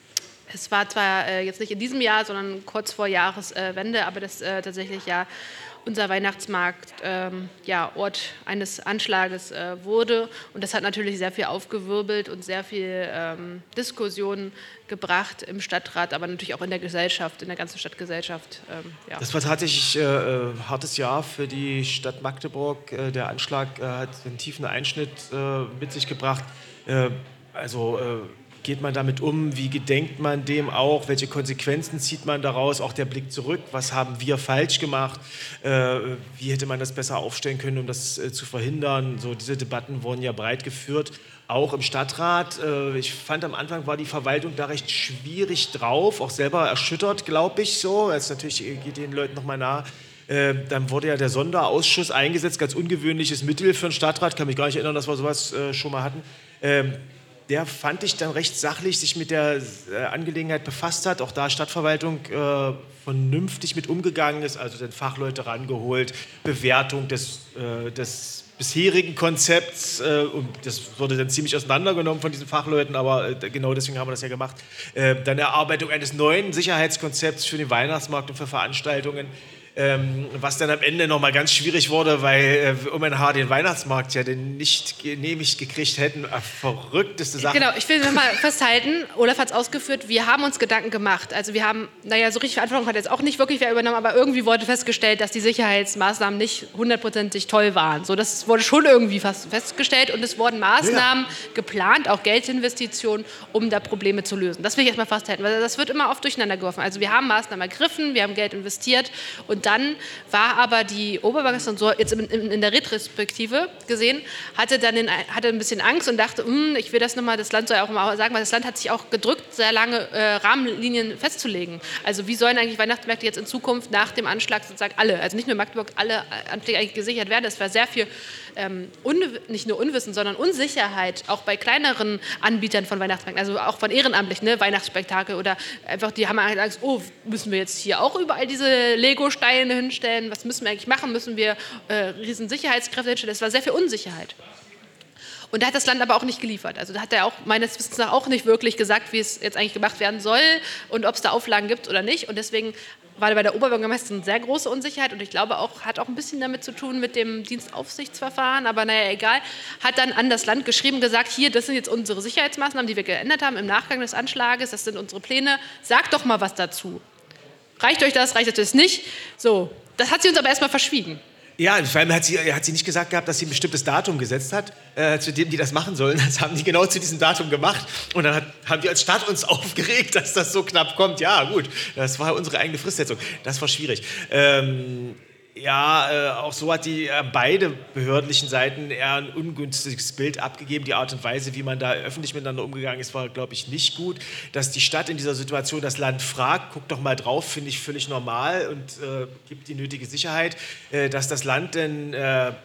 [SPEAKER 1] Es war zwar äh, jetzt nicht in diesem Jahr, sondern kurz vor Jahreswende, äh, aber das äh, tatsächlich ja unser Weihnachtsmarkt ähm, ja, Ort eines Anschlages äh, wurde. Und das hat natürlich sehr viel aufgewirbelt und sehr viel ähm, Diskussion gebracht im Stadtrat, aber natürlich auch in der Gesellschaft, in der ganzen Stadtgesellschaft. Ähm, ja.
[SPEAKER 2] Das war tatsächlich ein äh, hartes Jahr für die Stadt Magdeburg. Äh, der Anschlag äh, hat einen tiefen Einschnitt äh, mit sich gebracht. Äh, also äh, geht man damit um? Wie gedenkt man dem auch? Welche Konsequenzen zieht man daraus? Auch der Blick zurück. Was haben wir falsch gemacht? Äh, wie hätte man das besser aufstellen können, um das äh, zu verhindern? So, diese Debatten wurden ja breit geführt, auch im Stadtrat. Äh, ich fand, am Anfang war die Verwaltung da recht schwierig drauf, auch selber erschüttert, glaube ich. So, jetzt natürlich geht den Leuten nochmal nah. Äh, dann wurde ja der Sonderausschuss eingesetzt, ganz ungewöhnliches Mittel für den Stadtrat. Kann mich gar nicht erinnern, dass wir sowas äh, schon mal hatten. Ähm, Der fand ich dann recht sachlich sich mit der äh, Angelegenheit befasst hat, auch da Stadtverwaltung äh, vernünftig mit umgegangen ist, also dann Fachleute rangeholt, Bewertung des, äh, des bisherigen Konzepts, äh, und das wurde dann ziemlich auseinandergenommen von diesen Fachleuten, aber äh, genau deswegen haben wir das ja gemacht. Äh, dann Erarbeitung eines neuen Sicherheitskonzepts für den Weihnachtsmarkt und für Veranstaltungen. Ähm, was dann am Ende nochmal ganz schwierig wurde, weil äh, um ein Haar den Weihnachtsmarkt ja den nicht genehmigt gekriegt hätten. Äh, verrückteste Sache.
[SPEAKER 1] Genau, ich will nochmal festhalten, Olaf hat es ausgeführt, wir haben uns Gedanken gemacht. Also wir haben, naja, so richtig Verantwortung hat jetzt auch nicht wirklich wer übernommen, aber irgendwie wurde festgestellt, dass die Sicherheitsmaßnahmen nicht hundertprozentig toll waren. So, das wurde schon irgendwie fast festgestellt und es wurden Maßnahmen ja. geplant, auch Geldinvestitionen, um da Probleme zu lösen. Das will ich erstmal festhalten, weil das wird immer oft durcheinander geworfen. Also wir haben Maßnahmen ergriffen, wir haben Geld investiert und dann war aber die Oberbürgermeisterin so, jetzt in, in, in der Retrospektive gesehen, hatte dann den, hatte ein bisschen Angst und dachte, ich will das nochmal, das Land soll ja auch mal sagen, weil das Land hat sich auch gedrückt, sehr lange äh, Rahmenlinien festzulegen. Also wie sollen eigentlich Weihnachtsmärkte jetzt in Zukunft nach dem Anschlag sozusagen alle, also nicht nur Magdeburg, alle Anschläge eigentlich gesichert werden. Das war sehr viel, ähm, nicht nur Unwissen, sondern Unsicherheit, auch bei kleineren Anbietern von Weihnachtsmärkten, also auch von Ehrenamtlichen, ne, Weihnachtsspektakel oder einfach, die haben Angst, oh, müssen wir jetzt hier auch überall diese Lego-Steine hinstellen, was müssen wir eigentlich machen, müssen wir äh, riesen Sicherheitskräfte hinstellen, das war sehr viel Unsicherheit. Und da hat das Land aber auch nicht geliefert. Also da hat er auch meines Wissens nach auch nicht wirklich gesagt, wie es jetzt eigentlich gemacht werden soll und ob es da Auflagen gibt oder nicht. Und deswegen war bei der Oberbürgermeisterin eine sehr große Unsicherheit und ich glaube auch, hat auch ein bisschen damit zu tun mit dem Dienstaufsichtsverfahren, aber naja, egal, hat dann an das Land geschrieben, gesagt, hier, das sind jetzt unsere Sicherheitsmaßnahmen, die wir geändert haben im Nachgang des Anschlages, das sind unsere Pläne, sagt doch mal was dazu. Reicht euch das, reicht euch das nicht? So, das hat sie uns aber erstmal verschwiegen.
[SPEAKER 2] Ja, vor allem hat sie, hat sie nicht gesagt gehabt, dass sie ein bestimmtes Datum gesetzt hat, äh, zu dem die das machen sollen. Das haben die genau zu diesem Datum gemacht. Und dann hat, haben wir als Stadt uns aufgeregt, dass das so knapp kommt. Ja, gut, das war unsere eigene Fristsetzung. Das war schwierig. Ähm, ja, äh, auch so hat die äh, beide behördlichen Seiten eher ein ungünstiges Bild abgegeben. Die Art und Weise, wie man da öffentlich miteinander umgegangen ist, war, glaube ich, nicht gut. Dass die Stadt in dieser Situation das Land fragt, guckt doch mal drauf, finde ich völlig normal und äh, gibt die nötige Sicherheit. Äh, dass das Land denn äh,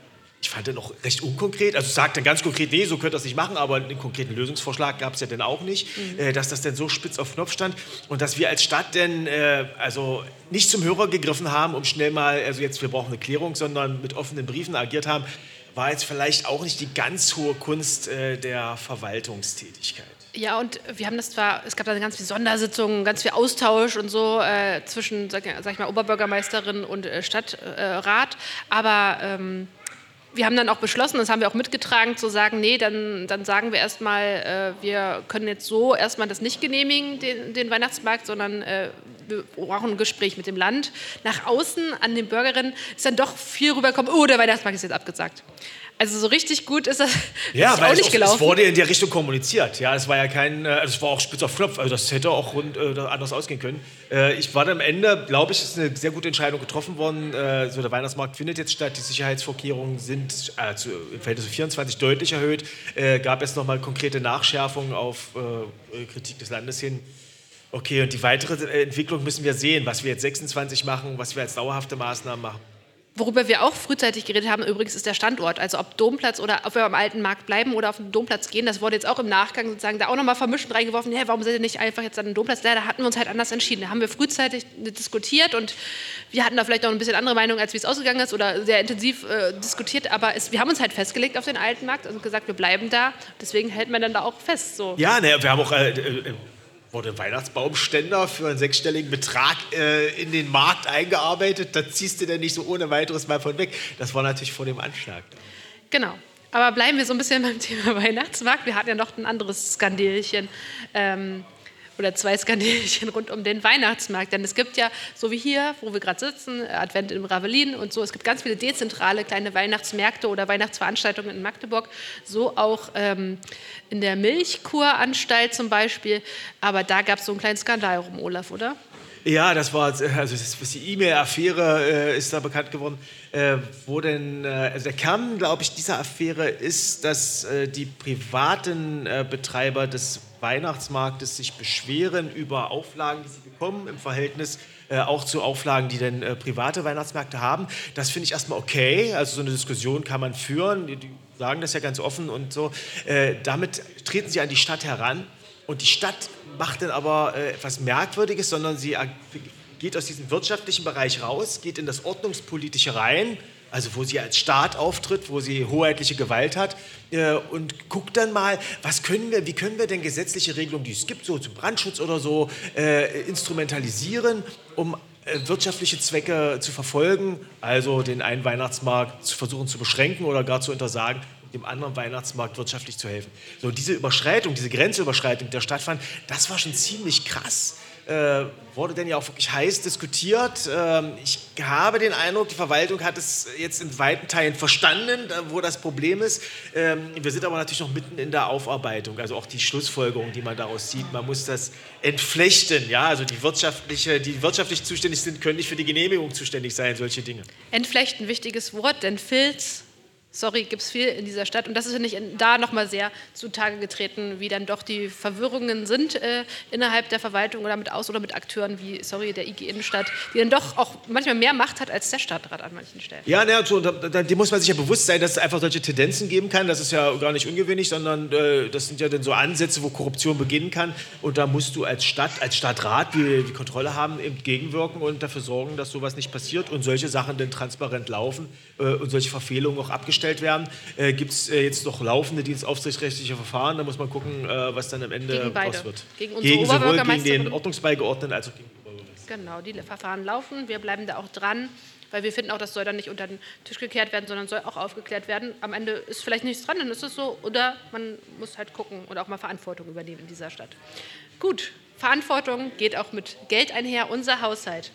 [SPEAKER 2] ich fand den auch recht unkonkret. Also sagt dann ganz konkret, nee, so könnt ihr das nicht machen, aber einen konkreten Lösungsvorschlag gab es ja dann auch nicht, mhm. äh, dass das denn so spitz auf Knopf stand und dass wir als Stadt denn äh, also nicht zum Hörer gegriffen haben, um schnell mal, also jetzt wir brauchen eine Klärung, sondern mit offenen Briefen agiert haben, war jetzt vielleicht auch nicht die ganz hohe Kunst äh, der Verwaltungstätigkeit.
[SPEAKER 1] Ja, und wir haben das zwar, es gab dann ganz viele Sondersitzungen, ganz viel Austausch und so äh, zwischen, sag, sag ich mal, Oberbürgermeisterin und äh, Stadtrat, äh, aber ähm, wir haben dann auch beschlossen, das haben wir auch mitgetragen, zu sagen, nee, dann, dann sagen wir erstmal, äh, wir können jetzt so erstmal das nicht genehmigen, den, den Weihnachtsmarkt, sondern äh, wir brauchen ein Gespräch mit dem Land. Nach außen an den Bürgerinnen ist dann doch viel rübergekommen, oh, der Weihnachtsmarkt ist jetzt abgesagt. Also so richtig gut ist das
[SPEAKER 2] ja,
[SPEAKER 1] ist
[SPEAKER 2] weil
[SPEAKER 1] auch nicht
[SPEAKER 2] es,
[SPEAKER 1] gelaufen.
[SPEAKER 2] Es wurde in der Richtung kommuniziert. Ja, es war ja kein, also es war auch spitz auf Knopf. Also das hätte auch rund, äh, anders ausgehen können. Äh, ich war dann am Ende, glaube ich, ist eine sehr gute Entscheidung getroffen worden. Äh, so der Weihnachtsmarkt findet jetzt statt. Die Sicherheitsvorkehrungen sind äh, zu, im Verhältnis zu vierundzwanzig deutlich erhöht. Äh, gab es nochmal konkrete Nachschärfungen auf äh, Kritik des Landes hin. Okay, und die weitere Entwicklung müssen wir sehen, was wir jetzt sechsundzwanzig machen, was wir als dauerhafte Maßnahmen machen.
[SPEAKER 1] Worüber wir auch frühzeitig geredet haben, übrigens ist der Standort. Also ob Domplatz oder ob wir am alten Markt bleiben oder auf den Domplatz gehen, das wurde jetzt auch im Nachgang sozusagen da auch nochmal vermischt reingeworfen. Ja, warum seid ihr nicht einfach jetzt an den Domplatz? Ja, da hatten wir uns halt anders entschieden. Da haben wir frühzeitig diskutiert und wir hatten da vielleicht auch ein bisschen andere Meinung, als wie es ausgegangen ist oder sehr intensiv äh, diskutiert. Aber es, wir haben uns halt festgelegt auf den alten Markt und gesagt, wir bleiben da. Deswegen hält man dann da auch fest. So.
[SPEAKER 2] Ja, ne, wir haben auch... Äh, äh, wurde ein Weihnachtsbaumständer für einen sechsstelligen Betrag äh, in den Markt eingearbeitet. Da ziehst du denn nicht so ohne weiteres mal von weg. Das war natürlich vor dem Anschlag.
[SPEAKER 1] Genau. Aber bleiben wir so ein bisschen beim Thema Weihnachtsmarkt. Wir hatten ja noch ein anderes Skandelchen ähm, oder zwei Skandelchen rund um den Weihnachtsmarkt. Denn es gibt ja, so wie hier, wo wir gerade sitzen, Advent im Ravelin und so, es gibt ganz viele dezentrale kleine Weihnachtsmärkte oder Weihnachtsveranstaltungen in Magdeburg. So auch ähm, in der Milchkuranstalt zum Beispiel. Aber da gab es so einen kleinen Skandal rum, Olaf, oder?
[SPEAKER 2] Ja, das war, also das, die E-Mail-Affäre äh, ist da bekannt geworden, äh, wo denn, äh, also der Kern, glaube ich, dieser Affäre ist, dass äh, die privaten äh, Betreiber des Weihnachtsmarktes sich beschweren über Auflagen, die sie bekommen im Verhältnis äh, auch zu Auflagen, die denn äh, private Weihnachtsmärkte haben. Das finde ich erstmal okay, also so eine Diskussion kann man führen, die, die sagen das ja ganz offen und so. Äh, damit treten sie an die Stadt heran. Und die Stadt macht dann aber äh, etwas Merkwürdiges, sondern sie geht aus diesem wirtschaftlichen Bereich raus, geht in das Ordnungspolitische rein, also wo sie als Staat auftritt, wo sie hoheitliche Gewalt hat äh, und guckt dann mal, was können wir, wie können wir denn gesetzliche Regelungen, die es gibt, so zum Brandschutz oder so, äh, instrumentalisieren, um äh, wirtschaftliche Zwecke zu verfolgen, also den einen Weihnachtsmarkt zu versuchen zu beschränken oder gar zu untersagen, dem anderen Weihnachtsmarkt wirtschaftlich zu helfen. So, diese Überschreitung, diese Grenzüberschreitung, die da stattfand, das war schon ziemlich krass. Äh, wurde denn ja auch wirklich heiß diskutiert. Ähm, ich habe den Eindruck, die Verwaltung hat es jetzt in weiten Teilen verstanden, wo das Problem ist. Ähm, wir sind aber natürlich noch mitten in der Aufarbeitung, also auch die Schlussfolgerung, die man daraus zieht. Man muss das entflechten. Ja? Also die, wirtschaftliche, die wirtschaftlich zuständig sind, können nicht für die Genehmigung zuständig sein, solche Dinge.
[SPEAKER 1] Entflechten, wichtiges Wort, denn Filz, sorry, gibt es viel in dieser Stadt. Und das ist, finde ich, da nochmal sehr zutage getreten, wie dann doch die Verwirrungen sind äh, innerhalb der Verwaltung oder mit Aus- oder mit Akteuren wie, sorry, der I G Innenstadt, die dann doch auch manchmal mehr Macht hat als der Stadtrat an manchen Stellen.
[SPEAKER 2] Ja, ne, so, da, da, dem muss man sich ja bewusst sein, dass es einfach solche Tendenzen geben kann. Das ist ja gar nicht ungewöhnlich, sondern äh, das sind ja dann so Ansätze, wo Korruption beginnen kann. Und da musst du als Stadt, als Stadtrat die, die Kontrolle haben, entgegenwirken und dafür sorgen, dass sowas nicht passiert und solche Sachen dann transparent laufen äh, und solche Verfehlungen auch abgestellt werden. Äh, Gibt es äh, jetzt noch laufende dienstaufsichtsrechtliche Verfahren? Da muss man gucken, äh, was dann am Ende
[SPEAKER 1] gegen beide.
[SPEAKER 2] raus wird.
[SPEAKER 1] Gegen unsere
[SPEAKER 2] gegen sowohl gegen
[SPEAKER 1] Oberbürgermeisterin.
[SPEAKER 2] den Ordnungsbeigeordneten als auch gegen die Oberbürgermeisterin.
[SPEAKER 1] Genau, die Verfahren laufen. Wir bleiben da auch dran, weil wir finden auch, das soll dann nicht unter den Tisch gekehrt werden, sondern soll auch aufgeklärt werden. Am Ende ist vielleicht nichts dran, dann ist es so. Oder man muss halt gucken und auch mal Verantwortung übernehmen in dieser Stadt. Gut, Verantwortung geht auch mit Geld einher. Unser Haushalt.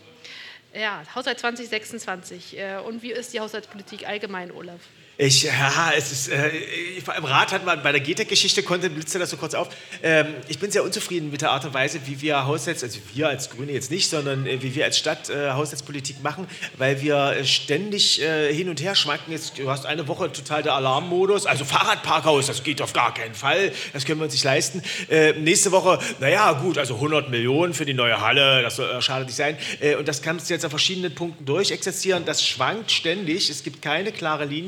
[SPEAKER 1] Ja, Haushalt zwanzig sechsundzwanzig. Und wie ist die Haushaltspolitik allgemein, Olaf?
[SPEAKER 2] Ich, ja, es ist, äh, im Rat hat man bei der G T E C-Geschichte, konnte blitzte das so kurz auf. Ähm, ich bin sehr unzufrieden mit der Art und Weise, wie wir Haushalts, also wir als Grüne jetzt nicht, sondern äh, wie wir als Stadt äh, Haushaltspolitik machen, weil wir äh, ständig äh, hin und her schwanken. Jetzt, du hast eine Woche total der Alarmmodus, also Fahrradparkhaus, das geht auf gar keinen Fall, das können wir uns nicht leisten. Äh, nächste Woche, naja, gut, also hundert Millionen für die neue Halle, das soll äh, schade nicht sein. Äh, und das kannst du jetzt an verschiedenen Punkten durchexerzieren, das schwankt ständig, es gibt keine klare Linie.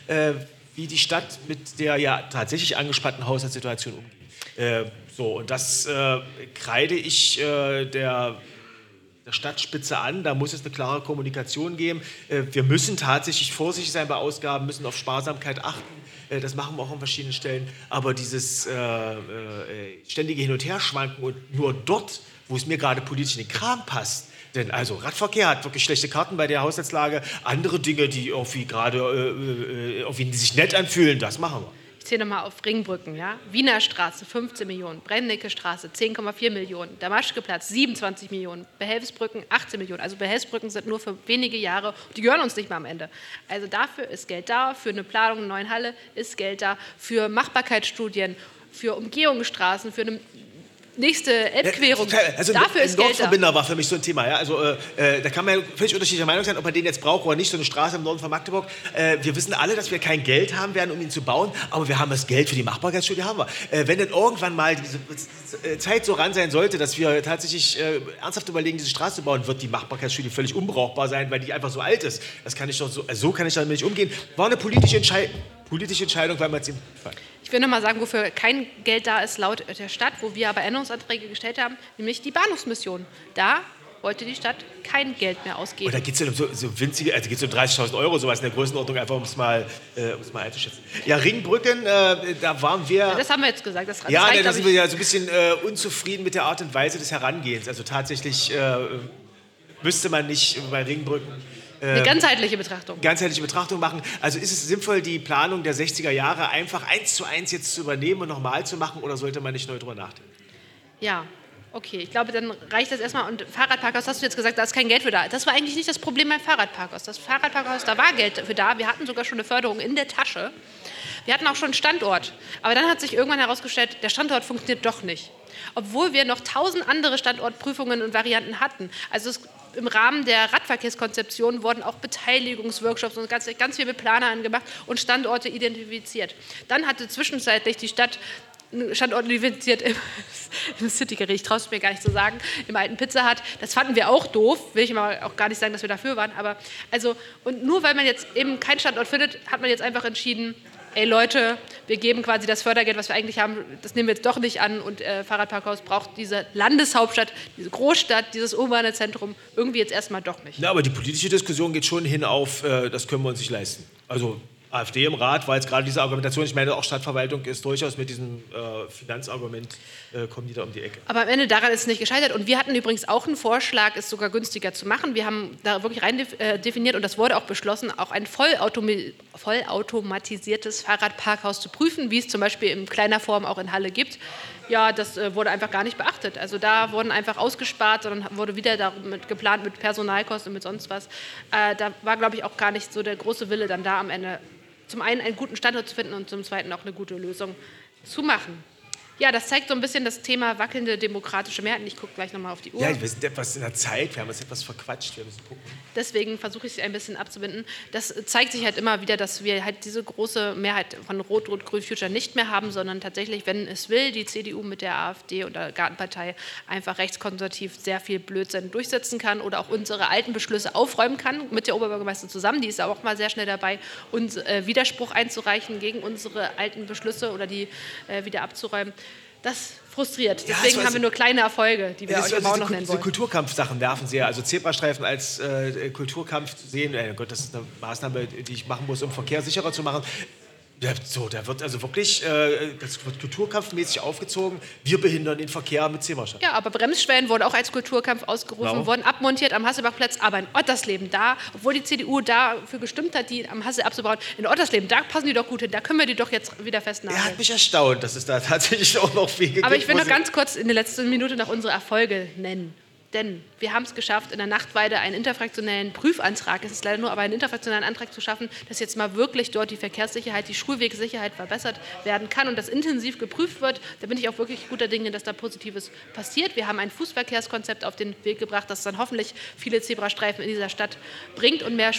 [SPEAKER 2] äh, wie die Stadt mit der ja tatsächlich angespannten Haushaltssituation umgeht. Äh, so, und das äh, kreide ich äh, der, der Stadtspitze an. Da muss es eine klare Kommunikation geben. Äh, wir müssen tatsächlich vorsichtig sein bei Ausgaben, müssen auf Sparsamkeit achten. Äh, das machen wir auch an verschiedenen Stellen. Aber dieses äh, äh, ständige Hin- und Herschwanken und nur dort, wo es mir gerade politisch in den Kram passt. Denn also Radverkehr hat wirklich schlechte Karten bei der Haushaltslage. Andere Dinge, die irgendwie gerade äh, äh, irgendwie sich nett anfühlen, das machen wir.
[SPEAKER 1] Ich zähle nochmal auf Ringbrücken. Ja? Wiener Straße fünfzehn Millionen, Brennecke Straße zehn Komma vier Millionen, Damaschkeplatz siebenundzwanzig Millionen, Behelfsbrücken achtzehn Millionen. Also Behelfsbrücken sind nur für wenige Jahre, die gehören uns nicht mehr am Ende. Also dafür ist Geld da, für eine Planung einer neuen Halle ist Geld da, für Machbarkeitsstudien, für Umgehungsstraßen, für eine nächste Elbquerung.
[SPEAKER 2] Ja, also
[SPEAKER 1] dafür
[SPEAKER 2] ein
[SPEAKER 1] ist Geld da.
[SPEAKER 2] Nordverbinder war für mich so ein Thema. Ja? Also, äh, da kann man ja völlig unterschiedlicher Meinung sein, ob man den jetzt braucht oder nicht, so eine Straße im Norden von Magdeburg. Äh, wir wissen alle, dass wir kein Geld haben werden, um ihn zu bauen, aber wir haben das Geld für die Machbarkeitsstudie, haben wir. Äh, wenn dann irgendwann mal diese äh, Zeit so ran sein sollte, dass wir tatsächlich äh, ernsthaft überlegen, diese Straße zu bauen, wird die Machbarkeitsstudie völlig unbrauchbar sein, weil die einfach so alt ist. Das kann ich doch so, also so kann ich damit nicht umgehen. War eine politische Entscheidung. Politische Entscheidung, weil man es ihm gefallen.
[SPEAKER 1] Ich will noch mal sagen, wofür kein Geld da ist laut der Stadt, wo wir aber Änderungsanträge gestellt haben, nämlich die Bahnhofsmission. Da wollte die Stadt kein Geld mehr ausgeben.
[SPEAKER 2] Und da geht es ja um so, so winzige, also geht es um dreißigtausend Euro, sowas in der Größenordnung, einfach um es mal, äh, um es mal einzuschätzen. Ja, Ringbrücken, äh, da waren wir...
[SPEAKER 1] Ja, das haben wir jetzt gesagt. Das, das
[SPEAKER 2] ja,
[SPEAKER 1] reicht,
[SPEAKER 2] da sind wir ja so ein bisschen äh, unzufrieden mit der Art und Weise des Herangehens. Also tatsächlich äh, müsste man nicht bei Ringbrücken...
[SPEAKER 1] Eine ganzheitliche Betrachtung.
[SPEAKER 2] Ganzheitliche Betrachtung machen. Also ist es sinnvoll, die Planung der sechziger Jahre einfach eins zu eins jetzt zu übernehmen und nochmal zu machen, oder sollte man nicht neu drüber nachdenken?
[SPEAKER 1] Ja, okay. Ich glaube, dann reicht das erstmal. Und Fahrradparkhaus, hast du jetzt gesagt, da ist kein Geld für da. Das war eigentlich nicht das Problem beim Fahrradparkhaus. Das Fahrradparkhaus, da war Geld für da. Wir hatten sogar schon eine Förderung in der Tasche. Wir hatten auch schon einen Standort. Aber dann hat sich irgendwann herausgestellt, der Standort funktioniert doch nicht. Obwohl wir noch tausend andere Standortprüfungen und Varianten hatten. Also es, im Rahmen der Radverkehrskonzeption wurden auch Beteiligungsworkshops und ganz, ganz viel mit Planern gemacht und Standorte identifiziert. Dann hatte zwischenzeitlich die Stadt einen Standort identifiziert im, im City-Gericht, ich traue es mir gar nicht zu sagen, im alten Pizza Hut. Das fanden wir auch doof, will ich mal auch gar nicht sagen, dass wir dafür waren. Aber also, und nur weil man jetzt eben keinen Standort findet, hat man jetzt einfach entschieden, ey Leute, wir geben quasi das Fördergeld, was wir eigentlich haben, das nehmen wir jetzt doch nicht an und äh, Fahrradparkhaus braucht diese Landeshauptstadt, diese Großstadt, dieses urbane Zentrum irgendwie jetzt erstmal doch nicht.
[SPEAKER 2] Na, aber die politische Diskussion geht schon hin auf, äh, das können wir uns nicht leisten. Also AfD im Rat war jetzt gerade diese Argumentation, ich meine auch Stadtverwaltung ist durchaus mit diesem äh, Finanzargument, äh, kommen die da um die Ecke.
[SPEAKER 1] Aber am Ende daran ist es nicht gescheitert und wir hatten übrigens auch einen Vorschlag, es sogar günstiger zu machen. Wir haben da wirklich rein äh, definiert und das wurde auch beschlossen, auch ein vollautomi- vollautomatisiertes Fahrradparkhaus zu prüfen, wie es zum Beispiel in kleiner Form auch in Halle gibt. Ja, das äh, wurde einfach gar nicht beachtet. Also da wurden einfach ausgespart, sondern wurde wieder damit geplant mit Personalkosten und mit sonst was. Äh, da war, glaube ich, auch gar nicht so der große Wille dann da am Ende, zum einen einen guten Standort zu finden und zum zweiten auch eine gute Lösung zu machen. Ja, das zeigt so ein bisschen das Thema wackelnde demokratische Mehrheiten. Ich gucke gleich nochmal auf die Uhr.
[SPEAKER 2] Ja, wir sind etwas in der Zeit, wir haben uns etwas verquatscht, wir müssen gucken.
[SPEAKER 1] Deswegen versuche ich es ein bisschen abzubinden. Das zeigt sich halt immer wieder, dass wir halt diese große Mehrheit von Rot-Rot-Grün-Future nicht mehr haben, sondern tatsächlich, wenn es will, die C D U mit der AfD und der Gartenpartei einfach rechtskonservativ sehr viel Blödsinn durchsetzen kann oder auch unsere alten Beschlüsse aufräumen kann, mit der Oberbürgermeisterin zusammen. Die ist auch mal sehr schnell dabei, uns äh, Widerspruch einzureichen gegen unsere alten Beschlüsse oder die äh, wieder abzuräumen. Das frustriert. Deswegen ja, haben wir nur kleine Erfolge, die wir euch aber auch noch nennen wollen.
[SPEAKER 2] Diese Kulturkampfsachen nerven sehr. Also Zebrastreifen als äh, Kulturkampf zu sehen, äh, Gott, das ist eine Maßnahme, die ich machen muss, um Verkehr sicherer zu machen. Ja, so, da wird also wirklich, äh, das wird kulturkampfmäßig aufgezogen. Wir behindern den Verkehr mit Zebrastreifen.
[SPEAKER 1] Ja, aber Bremsschwellen wurden auch als Kulturkampf ausgerufen, genau. Wurden abmontiert am Hassebachplatz, aber in Ottersleben, da, obwohl die C D U dafür gestimmt hat, die am Hasse abzubauen, in Ottersleben, da passen die doch gut hin, da können wir die doch jetzt wieder festnageln.
[SPEAKER 2] Er hat mich erstaunt, dass es da tatsächlich auch noch Wege gibt.
[SPEAKER 1] Aber ich will noch ganz kurz in der letzten Minute noch unsere Erfolge nennen. Denn wir haben es geschafft, in der Nachtweide einen interfraktionellen Prüfantrag, es ist leider nur aber einen interfraktionellen Antrag zu schaffen, dass jetzt mal wirklich dort die Verkehrssicherheit, die Schulwegsicherheit verbessert werden kann und das intensiv geprüft wird. Da bin ich auch wirklich guter Dinge, dass da Positives passiert. Wir haben ein Fußverkehrskonzept auf den Weg gebracht, das dann hoffentlich viele Zebrastreifen in dieser Stadt bringt und mehr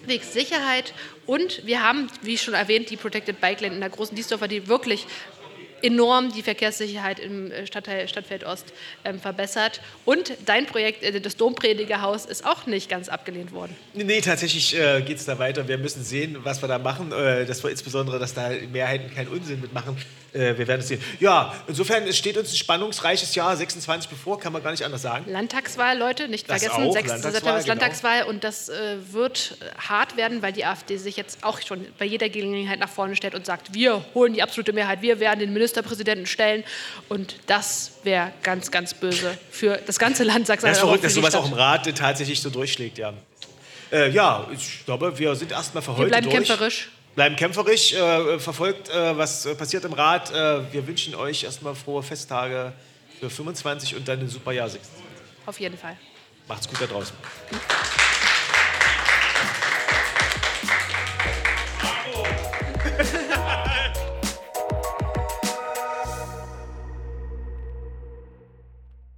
[SPEAKER 1] Schulwegsicherheit. Und wir haben, wie schon erwähnt, die Protected Bike Lane in der großen Diesdorfer, die wirklich enorm die Verkehrssicherheit im Stadtteil Stadtfeld Ost ähm, verbessert. Und dein Projekt, äh, das Dompredigerhaus, ist auch nicht ganz abgelehnt worden.
[SPEAKER 2] Nee, tatsächlich äh, geht es da weiter. Wir müssen sehen, was wir da machen. Äh, das war insbesondere, dass da Mehrheiten keinen Unsinn mitmachen. Äh, wir werden es sehen. Ja, insofern, es steht uns ein spannungsreiches Jahr sechsundzwanzig bevor, kann man gar nicht anders sagen.
[SPEAKER 1] Landtagswahl, Leute, nicht
[SPEAKER 2] Das
[SPEAKER 1] vergessen,
[SPEAKER 2] auch,
[SPEAKER 1] sechster
[SPEAKER 2] Landtagswahl,
[SPEAKER 1] September ist
[SPEAKER 2] genau.
[SPEAKER 1] Landtagswahl und das äh, wird hart werden, weil die AfD sich jetzt auch schon bei jeder Gelegenheit nach vorne stellt und sagt, wir holen die absolute Mehrheit, wir werden den Ministerpräsidenten stellen und das wäre ganz, ganz böse für das ganze Land Sachsen.
[SPEAKER 2] Das ist verrückt, dass sowas auch im Rat tatsächlich so durchschlägt, ja. Äh, ja, ich glaube, wir sind erstmal für
[SPEAKER 1] Wir
[SPEAKER 2] heute
[SPEAKER 1] bleiben
[SPEAKER 2] durch.
[SPEAKER 1] kämpferisch.
[SPEAKER 2] Bleiben kämpferisch, äh, verfolgt, äh, was äh, passiert im Rat. Äh, wir wünschen euch erstmal frohe Festtage für fünfundzwanzig und dann ein super Jahr sechsundzwanzig.
[SPEAKER 1] Auf jeden Fall.
[SPEAKER 2] Macht's gut da draußen.